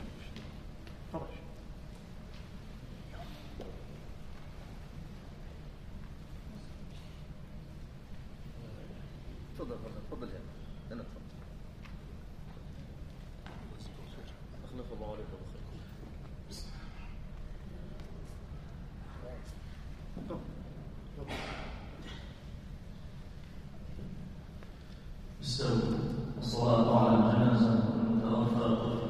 تفضل يا أنا تفضل. أخلف الله عليك بخير. الصلاة على الجنازة المتوفى طفل.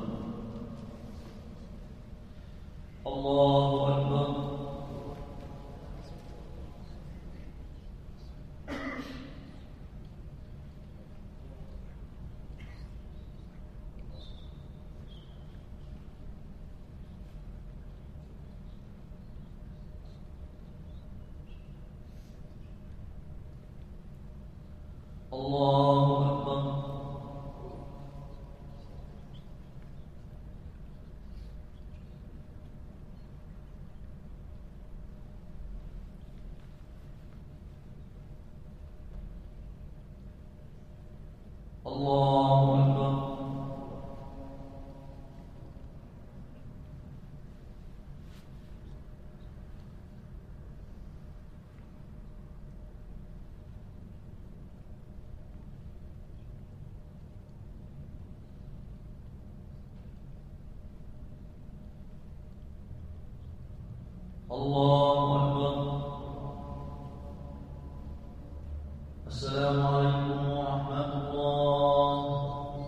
الله أكبر. الله أكبر. الله أكبر. الله أكبر. السلام عليكم ورحمة الله.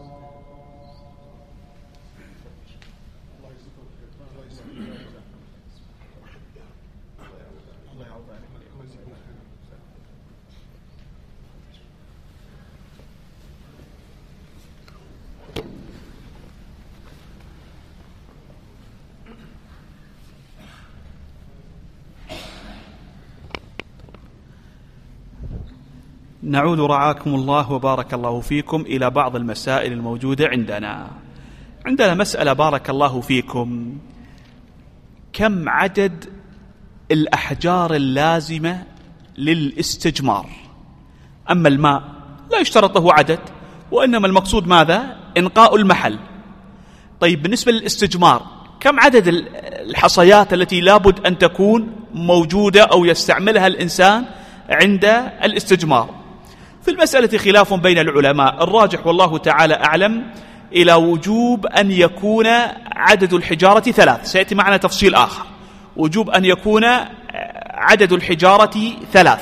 نعود رعاكم الله وبارك الله فيكم إلى بعض المسائل الموجودة عندنا مسألة بارك الله فيكم: كم عدد الأحجار اللازمة للاستجمار؟ أما الماء لا يشترط له عدد، وإنما المقصود ماذا؟ إنقاء المحل. طيب بالنسبة للاستجمار كم عدد الحصيات التي لابد أن تكون موجودة أو يستعملها الإنسان عند الاستجمار؟ في المسألة خلاف بين العلماء، الراجح والله تعالى أعلم إلى وجوب أن يكون عدد الحجارة 3. سيأتي معنا تفصيل آخر، وجوب أن يكون عدد الحجارة 3،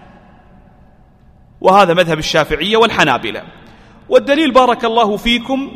وهذا مذهب الشافعية والحنابلة. والدليل بارك الله فيكم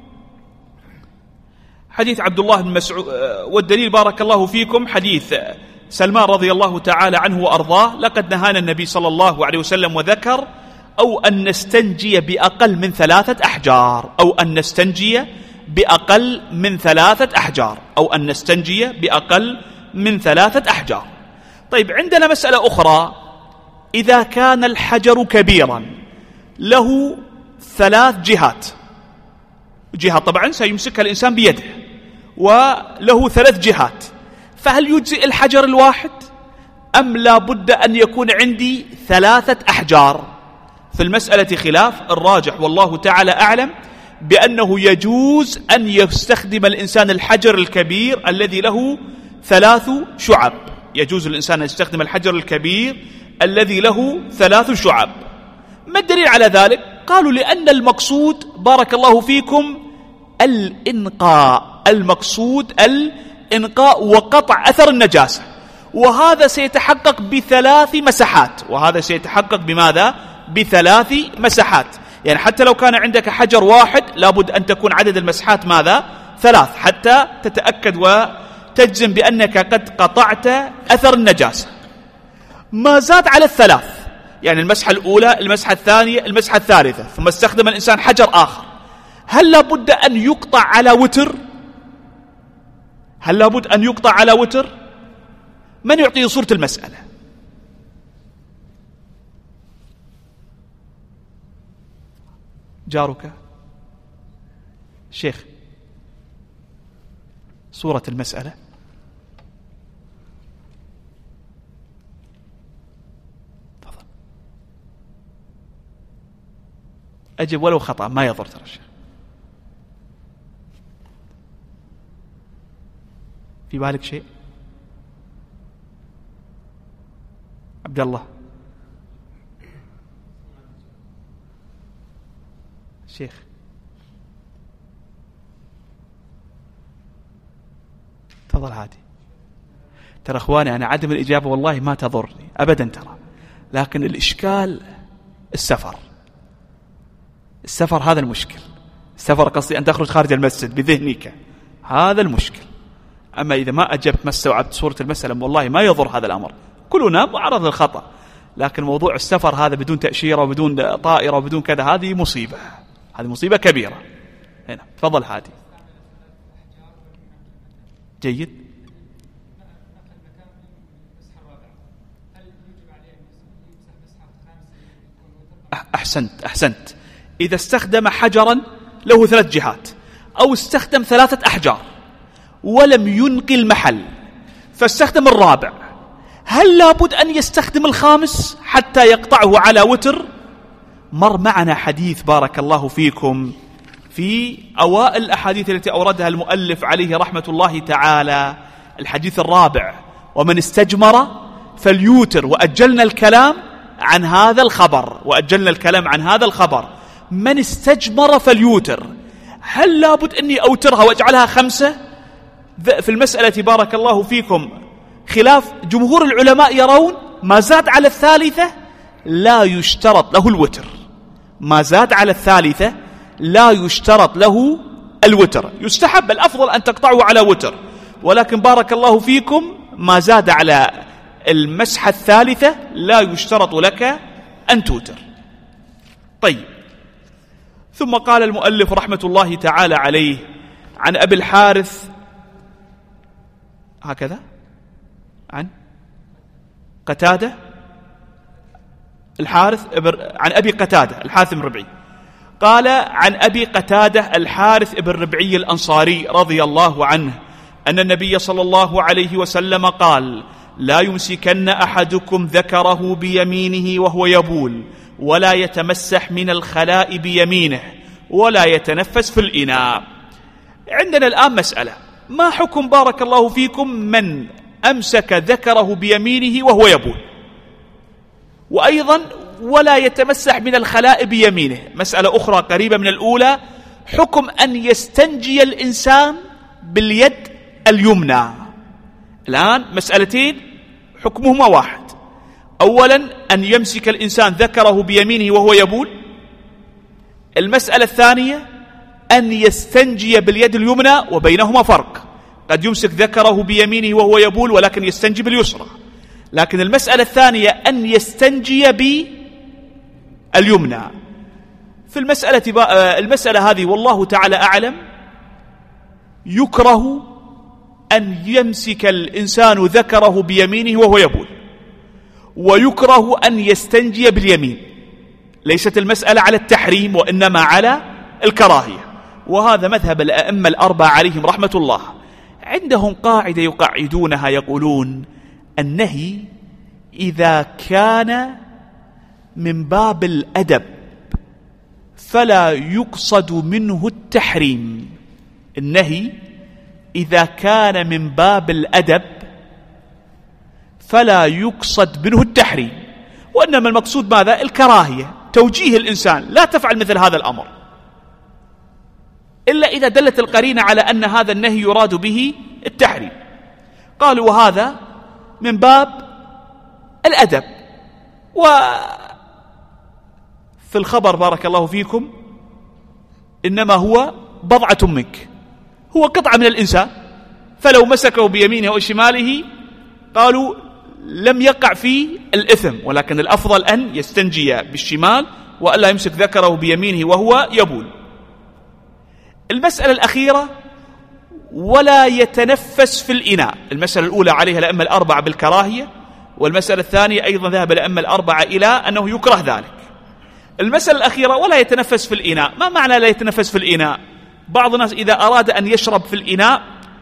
حديث عبد الله بن مسعود، والدليل بارك الله فيكم حديث سلمان رضي الله تعالى عنه وأرضاه: لقد نهانا النبي صلى الله عليه وسلم وذكر أو أن نستنجي بأقل من 3 أحجار، أو أن نستنجي بأقل من 3 أحجار، أو أن نستنجي بأقل من 3 أحجار. طيب عندنا مسألة أخرى: إذا كان الحجر كبيرا له 3 جهات، جهة طبعا سيمسكها الإنسان بيده، وله 3 جهات، فهل يجزئ الحجر الواحد أم لا بد أن يكون عندي 3 أحجار؟ في المسألة خلاف، الراجح والله تعالى أعلم بأنه يجوز أن يستخدم الإنسان الحجر الكبير الذي له 3 شعب. يجوز الإنسان أن يستخدم الحجر الكبير الذي له 3 شعب. ما الدليل على ذلك؟ قالوا لأن المقصود بارك الله فيكم الإنقاء، المقصود الإنقاء وقطع أثر النجاسة، وهذا سيتحقق ب3 مسحات. وهذا سيتحقق بماذا؟ ب3 مسحات. يعني حتى لو كان عندك حجر واحد لابد أن تكون عدد المسحات ماذا؟ 3، حتى تتأكد وتجزم بأنك قد قطعت أثر النجاسة. ما زاد على 3، يعني المسحة الأولى، المسحة الثانية، المسحة الثالثة، ثم استخدم الإنسان حجر آخر، هل لابد أن يقطع على وتر؟ هل لابد أن يقطع على وتر؟ من يعطي صورة المسألة؟ جارك شيخ، صورة المسألة. أجب ولو خطأ ما يضر ترى الشيخ. في بالك شيء عبد الله؟ شيخ تفضل هادي. ترى اخواني انا عدم الاجابه والله ما تضرني ابدا ترى، لكن الاشكال السفر هذا المشكل. السفر قصدي ان تخرج خارج المسجد بذهنك، هذا المشكل. اما اذا ما اجبت ما استوعبت صوره المساله والله ما يضر هذا الامر، كلنا معرض للخطا. لكن موضوع السفر هذا بدون تاشيره وبدون طائره وبدون كذا هذه مصيبه، هذه مصيبه كبيره. هنا تفضل هادي. جيد. أحسنت. إذا استخدم حجرا له 3 جهات أو استخدم 3 أحجار ولم ينقي المحل فاستخدم الرابع، هل لابد أن يستخدم الخامس حتى يقطعه على وتر؟ مر معنا حديث بارك الله فيكم في أوائل الأحاديث التي أوردها المؤلف عليه رحمة الله تعالى، الحديث الرابع: ومن استجمر فليوتر. وأجلنا الكلام عن هذا الخبر. من استجمر فليوتر، هل لابد أني أوترها وأجعلها 5؟ في المسألة بارك الله فيكم خلاف. جمهور العلماء يرون ما زاد على 3 لا يشترط له الوتر، ما زاد على 3 لا يشترط له الوتر، يستحب الأفضل أن تقطعه على وتر، ولكن بارك الله فيكم ما زاد على المسحة 3 لا يشترط لك أن توتر. طيب، ثم قال المؤلف رحمة الله تعالى عليه عن أبي الحارث هكذا، عن قتادة الحارث عن أبي قتادة الحارث بن ربعي قال: عن أبي قتادة الحارث بن ربعي الأنصاري رضي الله عنه أن النبي صلى الله عليه وسلم قال: لا يمسكن أحدكم ذكره بيمينه وهو يبول، ولا يتمسح من الخلاء بيمينه، ولا يتنفس في الإناء. عندنا الآن مسألة: ما حكم بارك الله فيكم من أمسك ذكره بيمينه وهو يبول، وأيضا ولا يتمسح من الخلاء بيمينه؟ مسألة أخرى قريبة من الأولى: حكم أن يستنجي الإنسان باليد اليمنى. الآن مسألتين حكمهما واحد. أولا أن يمسك الإنسان ذكره بيمينه وهو يبول. المسألة الثانية أن يستنجي باليد اليمنى، وبينهما فرق. قد يمسك ذكره بيمينه وهو يبول ولكن يستنجي باليسرى. لكن المسألة الثانية أن يستنجي باليمنى. في المسألة هذه والله تعالى أعلم يكره أن يمسك الإنسان ذكره بيمينه وهو يبول، ويكره أن يستنجي باليمين. ليست المسألة على التحريم وإنما على الكراهية، وهذا مذهب الأئمة الأربعة عليهم رحمة الله. عندهم قاعدة يقعدونها يقولون: النهي إذا كان من باب الأدب فلا يقصد منه التحريم. النهي إذا كان من باب الأدب فلا يقصد منه التحريم، وإنما المقصود ماذا؟ الكراهية، توجيه الإنسان لا تفعل مثل هذا الأمر، إلا إذا دلت القرينة على أن هذا النهي يراد به التحريم. قالوا وهذا من باب الأدب. وفي الخبر بارك الله فيكم إنما هو بضعة منك، هو قطعة من الإنسان، فلو مسكه بيمينه أو شماله قالوا لم يقع فيه الإثم، ولكن الأفضل أن يستنجي بالشمال وألا يمسك ذكره بيمينه وهو يبول. المسألة الأخيرة: ولا يتنفس في الإناء. المسألة الأولى عليها الأئمة الأربعة بالكراهية، والمسألة الثانية أيضا ذهب الأئمة الأربعة إلى أنه يكره ذلك. المسألة الأخيرة: ولا يتنفس في الإناء. ما معنى لا يتنفس في الإناء؟ بعض الناس إذا أراد أن يشرب في الإناء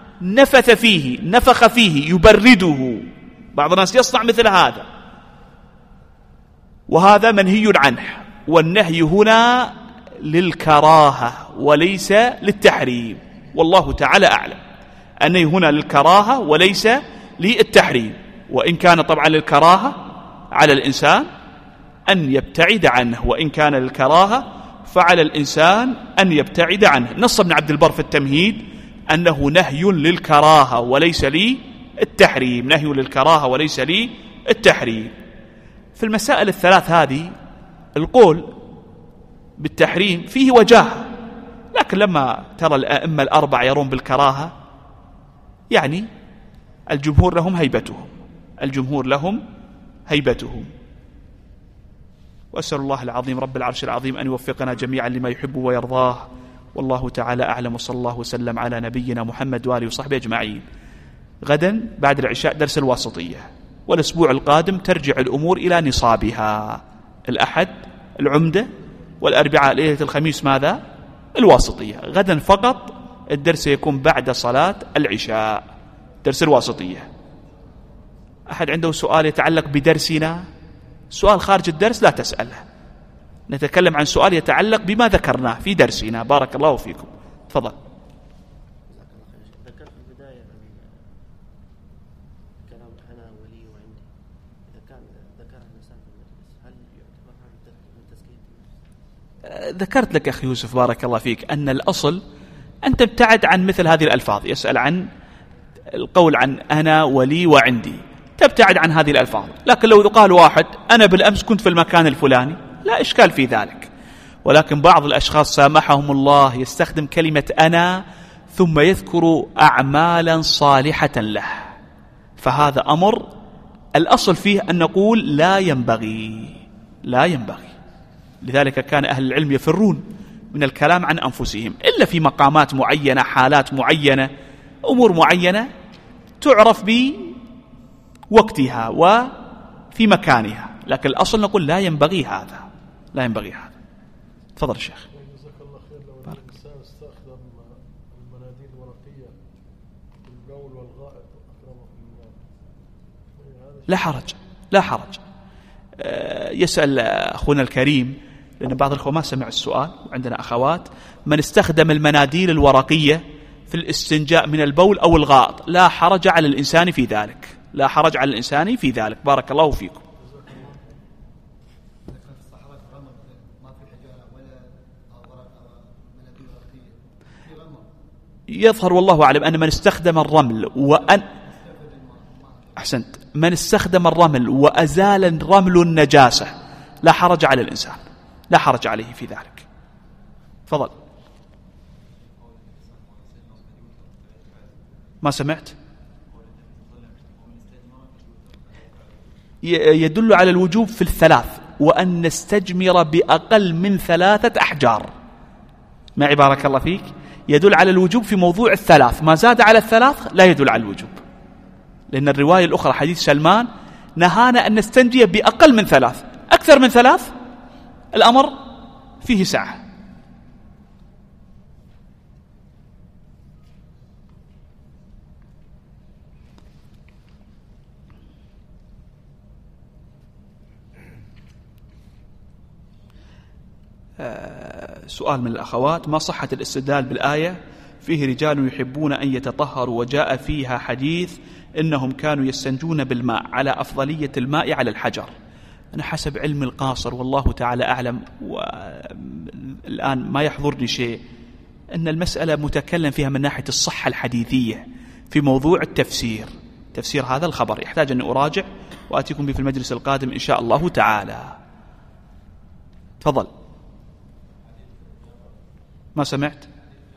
نفخ فيه يبرده، بعض الناس يصنع مثل هذا، وهذا منهي عنه. والنهي هنا للكراهة وليس للتحريم، والله تعالى أعلم. النهي هنا للكراهة وليس للتحريم، وإن كان طبعا للكراهة على الإنسان أن يبتعد عنه، وإن كان للكراهة فعلى الإنسان أن يبتعد عنه. نص ابن عبد البر في التمهيد أنه نهي للكراهة وليس للتحريم، نهي للكراهة وليس للتحريم. في المسائل الثلاث هذه القول بالتحريم فيه وجاهة، لكن لما ترى الأئمة الأربعة يرون بالكراهة يعني الجمهور لهم هيبتهم، الجمهور لهم هيبتهم. وأسأل الله العظيم رب العرش العظيم أن يوفقنا جميعا لما يحب ويرضاه، والله تعالى أعلم، وصلى الله وسلم على نبينا محمد وآله وصحبه أجمعين. غدا بعد العشاء درس الواسطية، والأسبوع القادم ترجع الأمور إلى نصابها، الأحد العمدة، والأربعاء ليلة الخميس ماذا؟ الواسطية. غدا فقط الدرس يكون بعد صلاة العشاء، درس الواسطية. أحد عنده سؤال يتعلق بدرسنا؟ سؤال خارج الدرس لا تسأله، نتكلم عن سؤال يتعلق بما ذكرناه في درسنا. بارك الله فيكم، تفضل. ذكرت في البداية كلام أنا ولي وعندي، إذا كان ذكرها الإنسان في المجلس هل يعتبر من تزكية؟ ذكرت لك أخي يوسف بارك الله فيك أن الأصل أن تبتعد عن مثل هذه الألفاظ. يسأل عن القول عن أنا ولي وعندي، تبتعد عن هذه الألفاظ. لكن لو قال واحد أنا بالأمس كنت في المكان الفلاني لا إشكال في ذلك، ولكن بعض الأشخاص سامحهم الله يستخدم كلمة أنا ثم يذكر أعمالا صالحة له، فهذا أمر الأصل فيه أن نقول لا ينبغي، لا ينبغي. لذلك كان أهل العلم يفرون من الكلام عن أنفسهم إلا في مقامات معينة، حالات معينة، أمور معينة تعرف بوقتها وفي مكانها، لكن الأصل نقول لا ينبغي هذا، لا ينبغي هذا. تفضل الشيخ. جزاك الله خير. لو الإنسان استخدم المناديل الورقية في البول والغائط أكرمكم الله، لا حرج، لا حرج. يسأل أخونا الكريم، لأن بعض الأخوة ما سمع السؤال وعندنا أخوات، من استخدم المناديل الورقية في الاستنجاء من البول أو الغائط لا حرج على الإنسان في ذلك، لا حرج على الإنسان في ذلك. بارك الله فيكم. يظهر والله أعلم أن من استخدم الرمل أحسنت، من استخدم الرمل وأزال الرمل النجاسة لا حرج على الإنسان، لا حرج عليه في ذلك. تفضل. ما سمعت؟ يدل على الوجوب في الثلاث، وأن نستجمر بأقل من 3 أحجار. معي بارك الله فيك؟ يدل على الوجوب في موضوع الثلاث، ما زاد على 3 لا يدل على الوجوب، لأن الرواية الأخرى حديث سلمان نهانا أن نستنجي بأقل من 3، أكثر من 3 الأمر فيه سعة. سؤال من الأخوات: ما صحة الاستدلال بالآية فيه رجال يحبون أن يتطهروا وجاء فيها حديث إنهم كانوا يستنجون بالماء على أفضلية الماء على الحجر؟ أنا حسب علم القاصر والله تعالى أعلم، والآن ما يحضرني شيء، أن المسألة متكلم فيها من ناحية الصحة الحديثية في موضوع التفسير، تفسير هذا الخبر يحتاج أن أراجع وأتيكم به في المجلس القادم إن شاء الله تعالى. تفضل. ما سمعت؟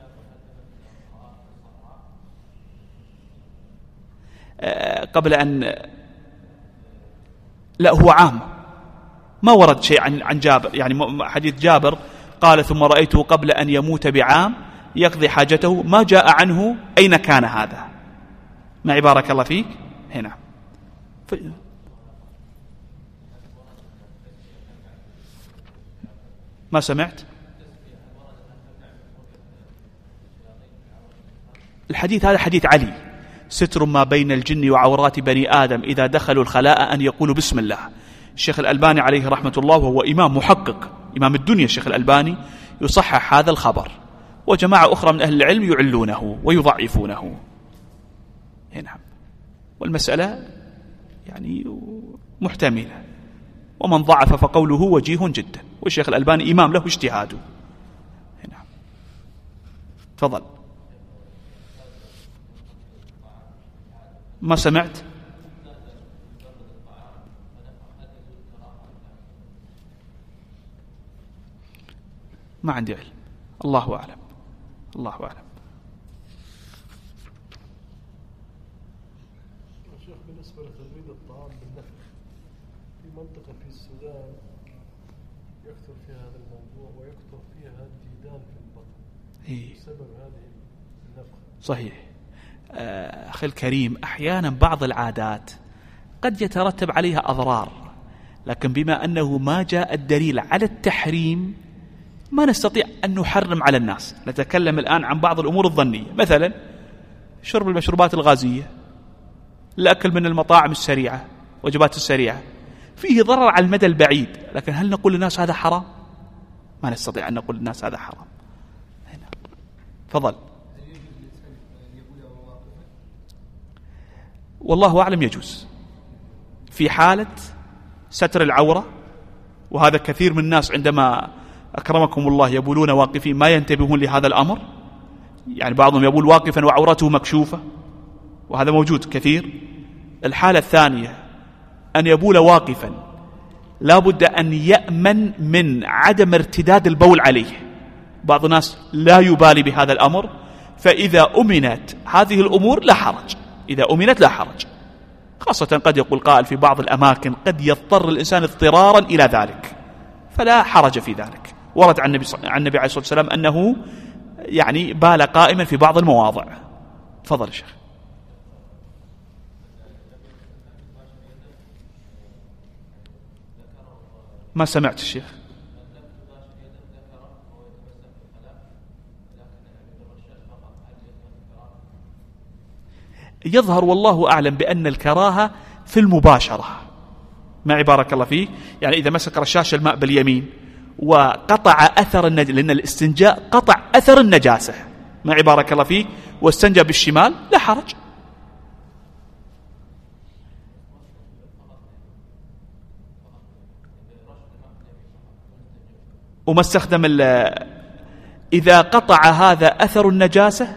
قبل أن لا، هو عام، ما ورد شيء عن جابر، يعني حديث جابر قال ثم رأيته قبل أن يموت بعام يقضي حاجته، ما جاء عنه أين كان هذا. معي بارك الله فيك؟ هنا ما سمعت؟ الحديث هذا حديث علي: ستر ما بين الجن وعورات بني آدم إذا دخلوا الخلاء أن يقولوا بسم الله. الشيخ الألباني عليه رحمة الله وهو إمام محقق، إمام الدنيا الشيخ الألباني، يصحح هذا الخبر، وجماعة أخرى من أهل العلم يعلونه ويضعفونه. نعم. والمسألة يعني محتملة، ومن ضعف فقوله وجيه جدا، والشيخ الألباني إمام له اجتهاده. نعم. تفضل. ما سمعت؟ ما عندي علم، الله أعلم، الله أعلم. شيخ بالنسبة لتزويد الطعام بالنفخ، في منطقة في السودان يكثر فيها هذا الموضوع ويكثر فيها الديدان في البطن بسبب هذه النفخ. صحيح. أخي الكريم، أحيانا بعض العادات قد يترتب عليها أضرار، لكن بما أنه ما جاء الدليل على التحريم ما نستطيع أن نحرم على الناس. نتكلم الآن عن بعض الأمور الظنية، مثلا شرب المشروبات الغازية، الأكل من المطاعم السريعة، وجبات السريعة، فيه ضرر على المدى البعيد، لكن هل نقول للناس هذا حرام؟ ما نستطيع أن نقول للناس هذا حرام. هنا. فضل. والله أعلم يجوز في حالة ستر العورة، وهذا كثير من الناس عندما أكرمكم الله يبولون واقفين ما ينتبهون لهذا الأمر، يعني بعضهم يبول واقفا وعورته مكشوفة، وهذا موجود كثير. الحالة الثانية أن يبول واقفا لا بد أن يأمن من عدم ارتداد البول عليه، بعض الناس لا يبالي بهذا الأمر، فإذا أمنت هذه الأمور لا حرج، إذا أمنت لا حرج، خاصة قد يقول قائل في بعض الأماكن قد يضطر الإنسان اضطرارا إلى ذلك، فلا حرج في ذلك. ورد عن النبي عليه الصلاة والسلام أنه يعني بال قائما في بعض المواضع. تفضل يا شيخ. ما سمعت الشيخ. يظهر والله أعلم بأن الكراهة في المباشرة، معي بارك الله فيه، يعني إذا مسك رشاش الماء باليمين وقطع أثر النجاسة، لأن الاستنجاء قطع أثر النجاسة، معي بارك الله فيه، واستنجى بالشمال لا حرج. وما استخدم إذا قطع هذا أثر النجاسة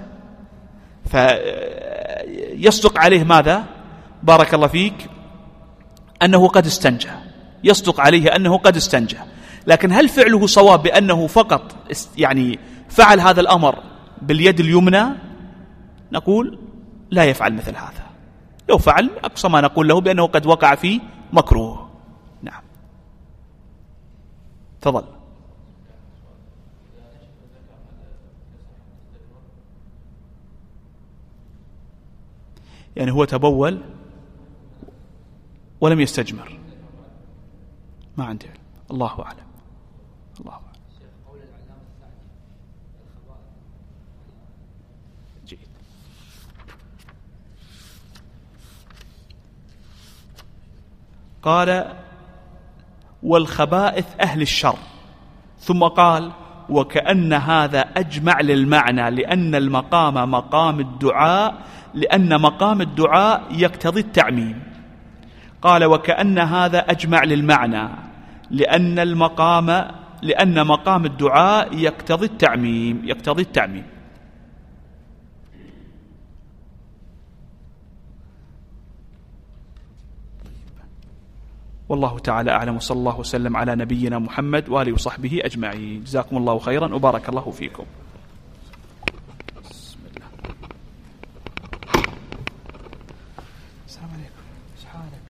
فيصدق عليه ماذا؟ بارك الله فيك، أنه قد استنجى، يصدق عليه أنه قد استنجى. لكن هل فعله صواب بأنه فقط يعني فعل هذا الأمر باليد اليمنى؟ نقول لا يفعل مثل هذا، لو فعل أقصى ما نقول له بأنه قد وقع في مكروه. نعم. تفضل. يعني هو تبول ولم يستجمر، ما عندي علم، الله أعلم، الله أعلم. جيد. قال والخبائث أهل الشر، ثم قال وكأن هذا أجمع للمعنى لأن مقام الدعاء يقتضي التعميم. قال وكأن هذا أجمع للمعنى لأن مقام الدعاء يقتضي التعميم. والله تعالى أعلم، وصلى الله وسلم على نبينا محمد وآله وصحبه أجمعين. جزاكم الله خيرا وبارك الله فيكم.